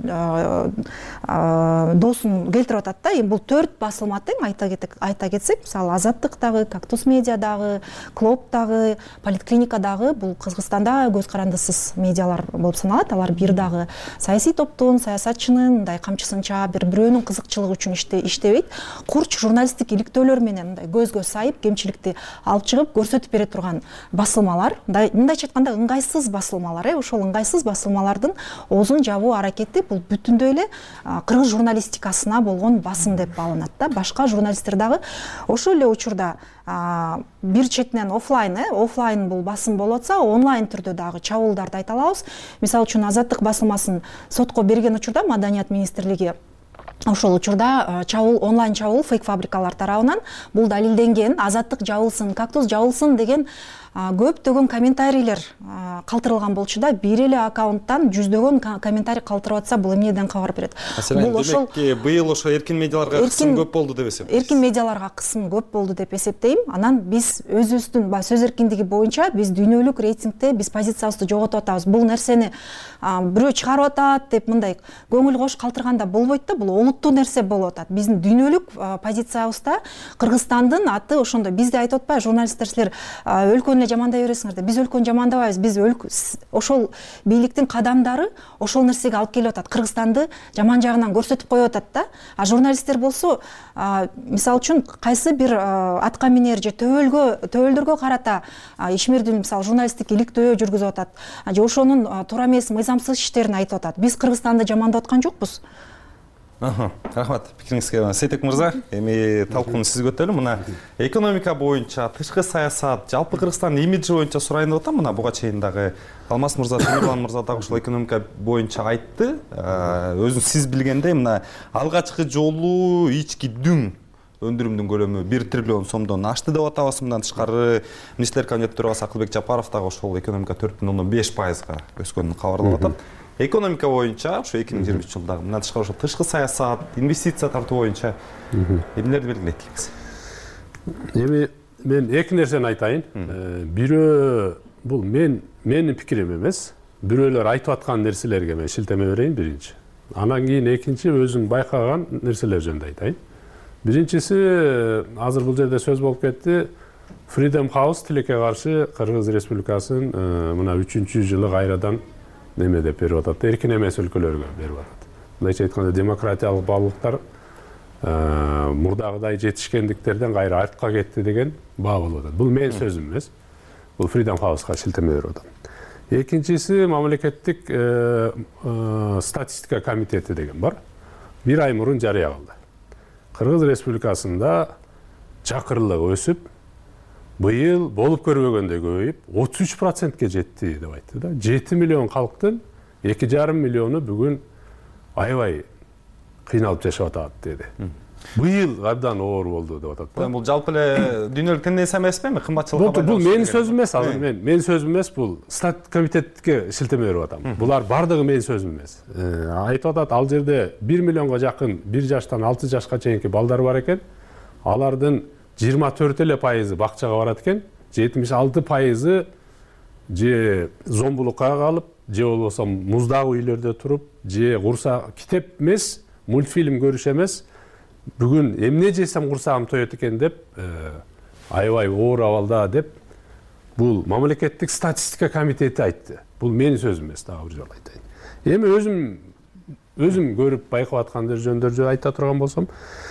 доосун келтирип атат да. Эми бул төрт басылматын айта кетсек, мисалы Азаттыктагы, Кактус медиадагы, Клоптагы, Политклиникадагы бул Кыргызстанда көз карандысыз медиалар болуп саналат. Алар бир дагы саясий топтун, саясатчынын мындай камчысынча бир бирөөнүн кызыкчылыгы үчүн иштебейт. Курч журналисттик иликтөөлөр менен мындай көзгө сайып, кемчиликти алып чыгып көрсөтүп бере турган басылмалар, мындайча айтканда ыңгайсыз басылмалар, э, ошол ыңгайсыз басылмалардын оозун жабуу аракети бул бүтүндөй эле кыргыз журналистикасына болгон басым деп алынат да. Башка журналисттер дагы ошол эле учурда бир четинен офлайн, э, офлайн бул басым болуп атса, онлайн түрдө дагы чабуулдарды айта алабыз. Мисалы үчүн Азаттык басылмасын сотко берген учурда Маданият министрлиги ошол учурда чабуул, онлайн чабуул фейк фабрикалар тарабынан бул далилденген. Азаттык жабылсын, Кактус жабылсын деген көптөгөн комментарийлер калтырылган болчу да. Бир эле аккаунттан жүздөгөн комментарий калтырып атса, бул эмнеден кабар берет? Бул ошол быйыл ошо эркин медиаларга кысым көп болду деп эсептейсиз? Эркин медиаларга кысым көп болду деп эсептейм. Анан биз өзүбүздүн сөз эркиндиги боюнча биз дүйнөлүк рейтингде биз позициябызды жоготуп атабыз. Бул нерсени бирөө чыгарып атат деп мындай көңүл кош калтырганда болбойт да. Бул олуттуу нерсе болуп атат. Биздин дүйнөлүк позициябызда Кыргызстандын аты ошондой. Бизде айтып атпайбы журналисттер, силер өлкөнү жамандай бересиңер деп. Биз өлкөнү жамандабайбыз. Биз ошол бийликтин кадамдары ошол нерсеге алып келип атат. Кыргызстанды жаман жагынан көрсөтүп коюп атат да. А журналисттер болсо, мисалы үчүн кайсы бир атка минер же төбөлгө, төбөлдөргө карата ишмердүү, мисалы журналисттик иликтөө жүргүзүп атат. Же ошонун туура эмес, мыйзамсыз иштерин айтып атат. Биз Кыргызстанды жамандап аткан жокпуз. Рахмат пикириңизге. Сейтек мырза, эми талкууну сиз көтөлүм. Мына экономика боюнча, тышкы саясат, жалпы Кыргызстандын имиджи боюнча сурайын деп атам. Мына буга чейин дагы Алмаз мырза, Темирлан мырза дагы ушул экономика боюнча айтты. Өзүн сиз билгендей, мына алгачкы жолу ички дүң өндүрүмдүн көлөмү бир триллион сомдон ашты деп атабыз. Мындан тышкары министрлер кабинет төрагасы Акылбек Жапаров дагы ошол экономика төрт бүтүн ондон беш пайызга өскөнүн кабарлап атат. Экономика боюнча ошо эки миң жыйырма үч жылдагы мындан тышкары ошо тышкы саясат, инвестиция тартуу боюнча эмнелерди белгилейт элеңиз? Эми мен эки нерсени айтайын. Бирөө бул мен менин пикирим эмес. Бирөөлөр айтып аткан нерселерге мен шилтеме берейин биринчи. Анан кийин экинчи өзүм байкаган нерселер жөнүндө айтайын. Биринчиси, азыр бул жерде сөз болуп кетти. Freedom House тилекке каршы Кыргыз Республикасын мына үчүнчү жылы кайрадан неме деп берип атат, эркин эмес өлкөлөргө берип атат. Мындайча айтканда демократиялык баалуулуктар мурдагыдай жетишкендиктерден кайра артка кетти деген баа болуп атат. Бул менин сөзүм эмес. Бул Freedom House'га шилтеме берип атам. Экинчиси, мамлекеттик статистика комитети деген бар. Бир ай мурун жарыя кылды. Кыргыз Республикасында чакырлык өсүп, быйыл болуп көрбөгөндөй көбөйүп, отуз үч процентке жетти деп айтты да. жети миллион калктын эки жарым миллиону бүгүн аябай кыйналып жашап атат деди. Быйыл абдан оор болду деп атат. Бул жалпы эле дүйнөлүк тенденция эмеспи? Кымбатчылыкка бул менин сөзүм эмес, азыр мен менин сөзүм эмес, бул стат комитетке шилтеме берип атам. Булар бардыгы менин сөзүм эмес. Айтып атат, ал жерде бир миллионго жакын бир жаштан алты жашка чейинки балдар бар экен. Алардын жыйырма төрт эле пайызы бакчага барат экен, жетимиш алты пайызы же зомбулукка калып, же болбосо муздагы үйлөрдө туруп, же курса китеп эмес, мультфильм көрүш эмес, бүгүн эмне жесем курсагым тоет экен деп аябай оор абалда деп бул мамлекеттик статистика комитети айтты. Бул менин сөзүм эмес, дагы бир жолу айтайын. Эми өзүм өзүм көрүп байкап аткандар жөндөр айта турган болсом,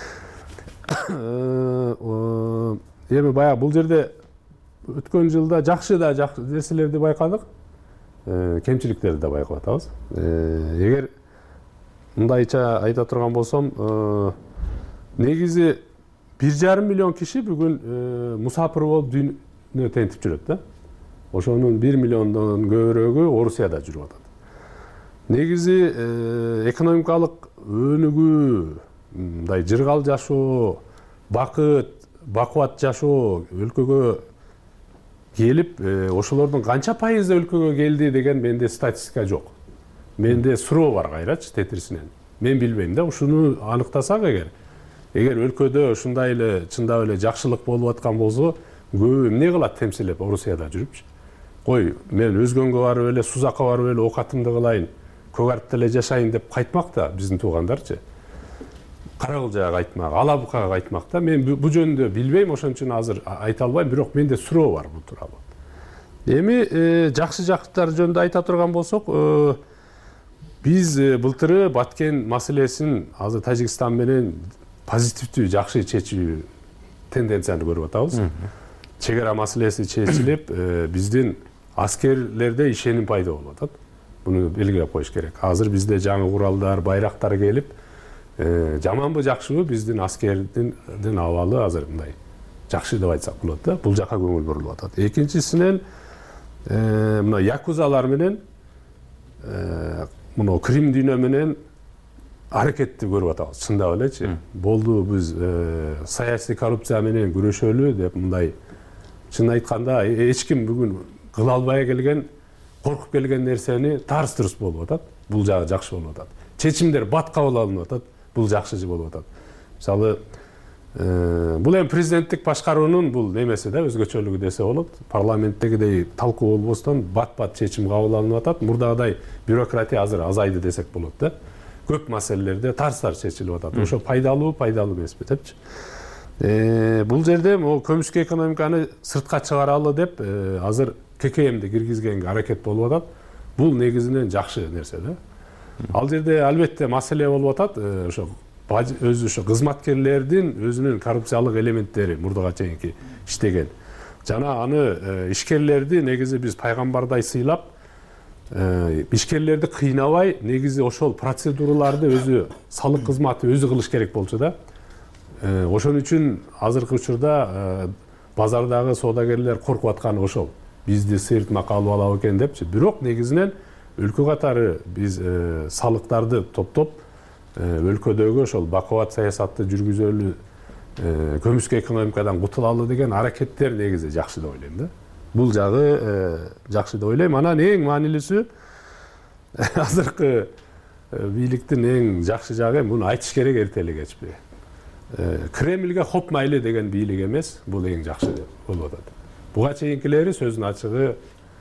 эми баягы бул жерде өткөн жылда жакшы да жакшы нерселерди байкадык, кемчиликтерди да байкап атабыз. Эгер мындайча айта турган болсом, негизи бир жарым миллион киши бүгүн мусапыр болуп дүйнө тентип жүрөт да. Ошонун бир миллиондон көбүрөгү Орусияда жүрүп атат. Негизи экономикалык өнүгүү, мындай жыргал жашоо, бакыт, бакубат жашоо өлкөгө келип, ошолордун канча пайызы өлкөгө келди деген менде статистика жок. Менде суроо бар кайрачы тетирисинен. Мен билбейм да, ушуну аныктасак эгер, эгер өлкөдө ушундай эле чындап эле жакшылык болуп аткан болсо, көбү эмне кылат темселеп Орусияда жүрүпчү? Кой, мен өзгөнгө барып эле, Сузакка барып эле окатымды кылайын, көк арыкта эле жашайын деп кайтмак да биздин туугандарчы. Карагылжага кайтмак, Алабукага кайтмак да. Мен бул жөнүндө билбейм, ошон үчүн азыр айта албайм, бирок менде суроо бар бул тууралуу. Эми жакшы жактар жөнүндө айта турган болсок, биз былтыры Баткен маселесин азыр Тажикстан менен позитивдүү жакшы чечүү тенденцияны көрүп атабыз. Чегара маселеси чечилип, биздин аскерлерде ишеним пайда болуп атат. Буну белгилеп коюш керек. Азыр бизде жаңы куралдар, байрактар келип, жаманбы жакшыбы биздин аскердин абалы азыр мындай жакшы деп айтсак болот да. Бул жака көңүл бурулуп атат. Экинчисинен мына якузалар менен мына Крим дүйнө менен аракетти көрүп атабыз. Чындап элечи. Болду биз саясий коррупция менен күрөшөлү деп мындай чын айтканда эч ким бүгүн кыла албай келген, коркуп келген нерсени тарс-турс болуп атат. Бул жагы жакшы болуп атат. Чечимдер бат кабыл алынып атат. Бул жакшы болуп атат. Мисалы, бул эми президенттик башкаруунун бул немеси да, өзгөчөлүгү десе болот. Парламенттегидей талкуу болбостон бат-бат чечим кабыл алынып атат. Мурдагыдай бюрократия азыр азайды десек болот да. Көп маселелерде тарс-тарс чечилип атат. Ошо пайдалуу, пайдалуу эмеспи депчи. Бул жерде могу көмүскө экономиканы сыртка чыгаралы деп азыр ККМди киргизгенге аракет болуп атат. Бул негизинен жакшы нерсе да. Ал жерде албетте маселе болуп атат, ошо өзү ошо кызматкерлердин өзүнүн коррупциялык элементтери мурдага чейинки иштеген. Жана аны ишкерлерди негизи биз пайгамбардай сыйлап, ишкерлерди кыйнабай, негизи ошол процедураларды өзү салык кызматы өзү кылыш керек болчу да. Ошон үчүн азыркы учурда базардагы соодагерлер коркуп атканы ошол. Бизди сыйыртма калып алабы экен депчи. Бирок негизинен өлкө катары биз салыктарды топтоп, өлкөдөгү ошол бакубат саясатты жүргүзөлү, көмүскө экономикадан кутулалы деген аракеттер негизи жакшы деп ойлойм да. Бул жагы жакшы деп ойлойм. Анан эң маанилүүсү азыркы бийликтин эң жакшы жагы муну айтыш керек эрте эле кечпи. Кремльге хоп майлы деген бийлик эмес, бул эң жакшы болуп атат. Буга чейинкилери сөзүн ачыгы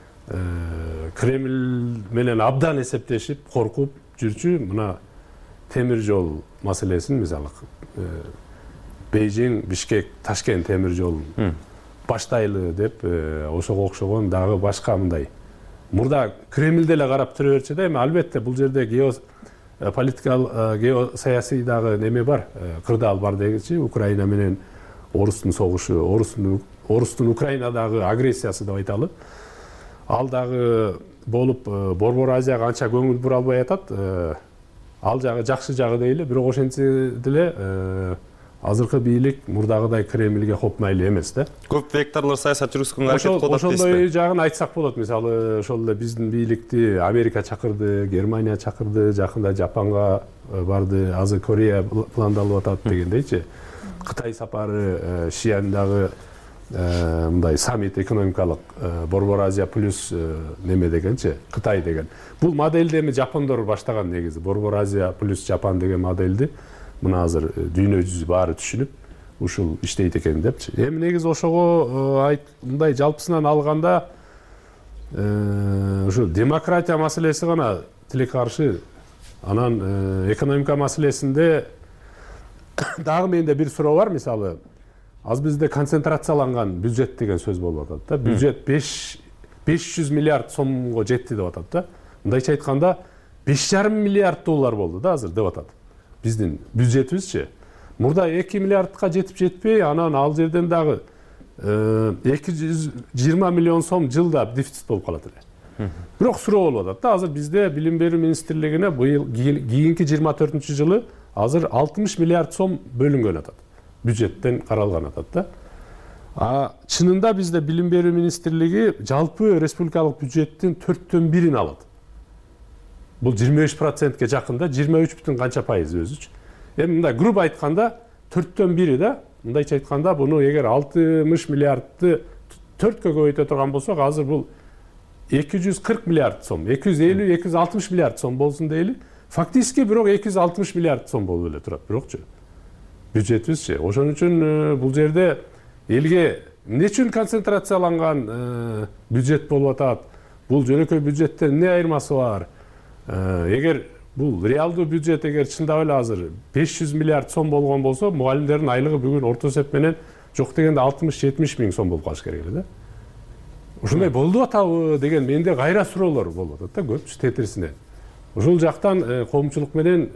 Кремль менен абдан эсептешип, коркуп жүрчү. Мына темир жол маселесин, мисалы Бейжиң, Бишкек, Ташкент темир жолун баштайлы деп, ошого окшогон дагы башка мындай. Мурда Кремльде эле карап тура берчү да, эми албетте бул жерде геополитикалык, геосаясий дагы неме бар, кырдаал бар дегичи, Украина менен Орустун согушу, Орустун Орустун Украинадагы агрессиясы деп айталы. Ал дагы болуп Борбор Азияга анча көңүл бура албай атат. Ал жагы жакшы жагы дейли, бирок ошентсе деле азыркы бийлик мурдагыдай Кремльге хоп майлы эмес да. Көп векторлор саясат жүргүзгөнгө аракет кылып атат дейсизби? Ошондой жагын айтсак болот. Мисалы, ошол эле биздин бийликти Америка чакырды, Германия чакырды, жакында Жапонго барды, азыр Корея пландалып атат дегендейчи. Кытай сапары, Шиандагы мындай саммит экономикалык Борбор Азия плюс неме дегенчи, Кытай деген. Бул моделди эми жапондор баштаган негизи. Борбор Азия плюс Жапон деген моделди мына азыр дүйнө жүзү баары түшүнүп, ушул иштейт экен депчи. Эми негизи ошого мындай жалпысынан алганда ушу демократия маселеси гана тиле каршы. Анан экономика маселесинде дагы менде бир суроо бар. Мисалы аз бизде концентрацияланган бюджет деген сөз болуп атат да. Бюджет беш жүз миллиард сомго жетти деп атат да. Мындайча айтканда беш жарым миллиард доллар болду да азыр деп атат. Биздин бюджетибизчи. Мурда эки миллиардка жетип жетпей, анан ал жерден дагы эки жүз жыйырма миллион сом жылда дефицит болуп калат эле. Бирок суроо болуп атат да. Азыр бизде билим берүү министрлигине быйыл кийинки жыйырма төртүнчү жылы азыр алтымыш миллиард сом бөлүнгөн атат. Бюджеттен каралган атат да. А чынында бизде билим берүү министрлиги жалпы республикалык бюджеттин төрттөн бирин алат. Бул жыйырма үч процентке жакында, жыйырма үч бүтүн канча пайыз өзүчү. Эми мындай груб айтканда төрттөн бири да. Мындайча айтканда буну эгер алтымыш миллиардты төрткө көбөйтө турган болсок, азыр бул эки жүз кырк миллиард сом, эки жүз элүү эки жүз алтымыш миллиард сом болсун дейли. Фактически бирок эки жүз алтымыш миллиард сом болуп эле турат бирокчу. Бюджетибизчи. Ошон үчүн бул жерде элге эмне үчүн концентрацияланган бюджет болуп атат? Бул жөнөкөй бюджеттен эмне айырмасы бар? Эгер бул реалдуу бюджет эгер чындап эле азыр беш жүз миллиард сом болгон болсо, мугалимдердин айлыгы бүгүн орто эсеп менен жок дегенде алтымыш жетимиш миң сом болуп калыш керек эле да. Ушундай болуп атабы деген менде кайра суроолор болуп атат да, көпчү тетирисинен. Ушул жактан коомчулук менен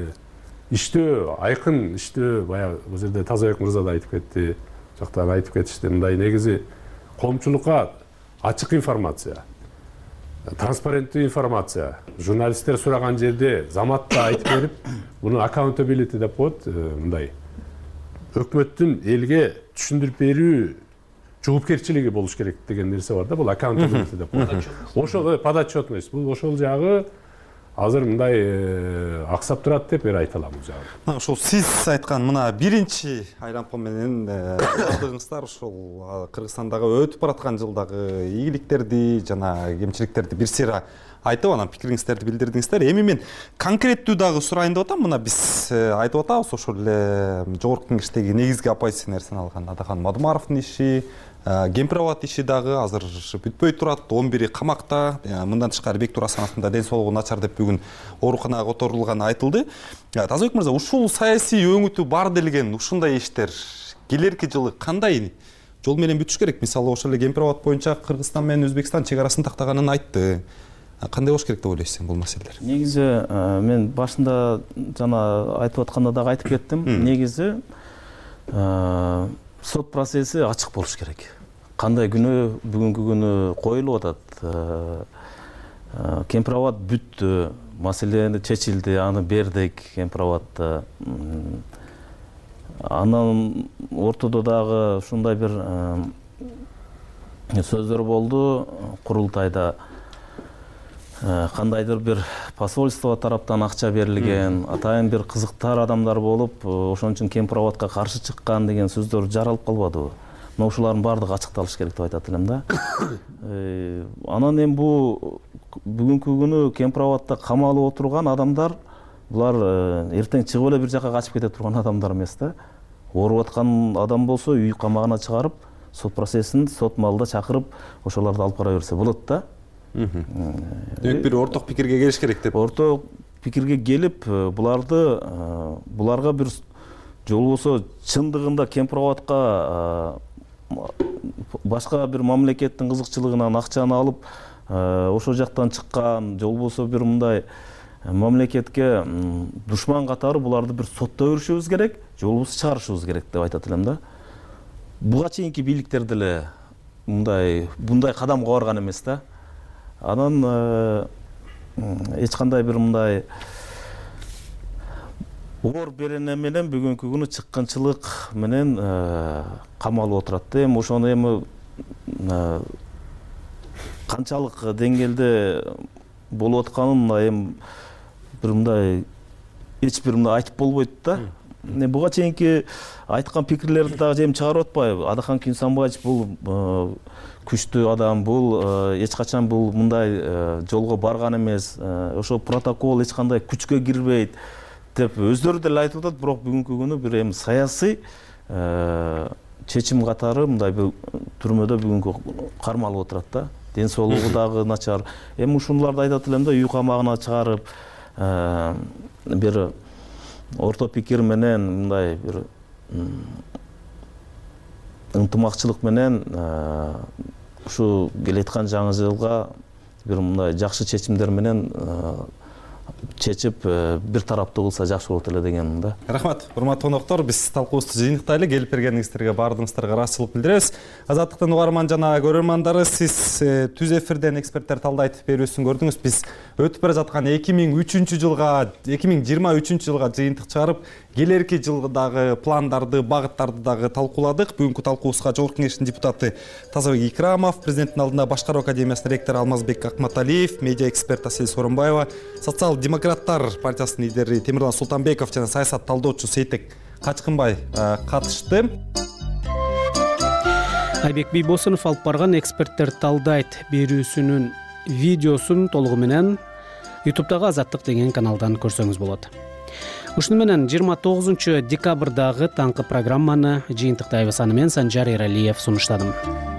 иштөө, айкын иштөө, баягы бул жерде Тазабек мырза да айтып кетти, жактан айтып кетишти, мындай негизи коомчулукка ачык информация, транспаренттүү информация, журналисттер сураган жерде заматта айтып берип, буну accountability деп коет, мындай өкмөттүн элге түшүндүрүп берүү жоопкерчилиги болуш керек деген нерсе бар да, бул accountability деп коет. Ошол подотчетность, бул ошол жагы азыр мындай аксап турат деп бир айта алам бул жагы. Мына ошол сиз айткан мына биринчи айлампа менен алдыңыздар ошол Кыргызстандагы өтүп бараткан жылдагы ийгиликтерди жана кемчиликтерди бир сыйра айтып, анан пикириңиздерди билдирдиңиздер. Эми мен конкреттүү дагы сурайын деп атам. Мына биз айтып атабыз ошол эле жогорку кеңештеги негизги оппозиция нерсени алган Адакан Мадумаровдун иши, Кемпирабад иши дагы азыр бүтпөй турат. он бири камакта. Мындан тышкары Бектур Асановдун да ден соолугу начар деп бүгүн ооруканага которулганы айтылды. Тазабек мырза, ушул саясий өңүтү бар делген ушундай иштер келерки жылы кандай жол менен бүтүш керек? Мисалы ошол эле Кемпирабад боюнча Кыргызстан менен Өзбекстан чек арасын тактаганын айтты. Кандай болуш керек деп ойлойсуз бул маселелер? Негизи мен башында жана айтып атканда дагы айтып кеттим. Негизи сот процесси ачык болуш керек. Кандай күнөө бүгүнкү күнү коюлуп атат. Кемпирабад бүттү, маселени чечилди, аны бердик Кемпирабадта. Анан ортодо дагы ушундай бир сөздөр болду курултайда. Кандайдыр бир посольство тараптан акча берилген, атайын бир кызыктар адамдар болуп, ошон үчүн Кемпирабадка каршы чыккан деген сөздөр жаралып калбадыбы? Мына ушулардын баардыгы ачыкталыш керек деп айтат элем да. Анан эми бул бүгүнкү күнү Кемпирабадта камалып отурган адамдар, булар эртең чыгып эле бир жака качып кете турган адамдар эмес да. Ооруп аткан адам болсо үй камагына чыгарып, сот процессин сот маалда чакырып, ошолорду алып бара берсе болот да. Демек бир орток пикирге келиш керек деп. Орток пикирге келип, буларды буларга бир жол болсо чындыгында Кемпирабадка башка бир мамлекеттин кызыкчылыгынан акчаны алып, ошол жактан чыккан, жол болсо бир мындай мамлекетке душман катары буларды бир сотто беришибиз керек, жол болсо чыгарышыбыз керек деп айтат элем да. Буга чейинки бийликтер деле мындай мындай кадамга барган эмес да. Анан эч кандай бир мындай оор берене менен бүгүнкү күнү чыккынчылык менен камалып отурат. Эми ошону эми канчалык деңгээлде болуп атканын эми бир мындай эч бир мындай айтып болбойт да. Буга чейинки айткан пикирлерди дагы эми чыгарып атпайбы? Адакан Күйсанбаевич бул күчтүү адам, бул эч качан бул мындай жолго барган эмес, ошо протокол эч кандай күчкө кирбейт деп өздөрү деле айтып атат. Бирок бүгүнкү күнү бир эми саясий чечим катары мындай бир түрмөдө бүгүнкү кармалып отурат да. Ден соолугу дагы начар. Эми ушуларды айтат элем да, үй камагына чыгарып бир орто пикир менен мындай бир ынтымакчылык менен ушул келаткан жаңы жылга бир мындай жакшы чечимдер менен чечип бир тараптуу кылса жакшы болот эле дегенмин да. Рахмат, урматтуу коноктор, биз талкуубузду жыйынтыктайлы. Келип бергениңиздерге баардыгыңыздарга ыраазычылык билдиребиз. Азаттыктын угарман жана көрөрмандары, сиз түз эфирден эксперттер талдайт берүүсүн көрдүңүз. Биз өтүп бара жаткан эки миң үчүнчү жылга, эки миң жыйырма үчүнчү жылга жыйынтык чыгарып, келерки жылдагы пландарды, багыттарды дагы талкууладык. Бүгүнкү талкуубузга Жогорку Кеңештин депутаты Тазабек Икрамов, президенттин алдында Башкаруу академиясынын ректору Алмазбек Акматалиев, медиа эксперт Асель Сооронбаева, социал демократтар партиясынын лидери Темирлан Султанбеков жана саясат талдоочу Сейтек Качкынбай катышты. Айбек Бийбосунов алып барган эксперттер талдайт берүүсүнүн видеосун толугу менен ютубтагы Азаттык деген каналдан көрсөңүз болот. Ушуну менен жыйырма тогузунчу декабрдагы таңкы программаны жыйынтыктайбыз. Аны мен Санжар Эралиев сунуштадым.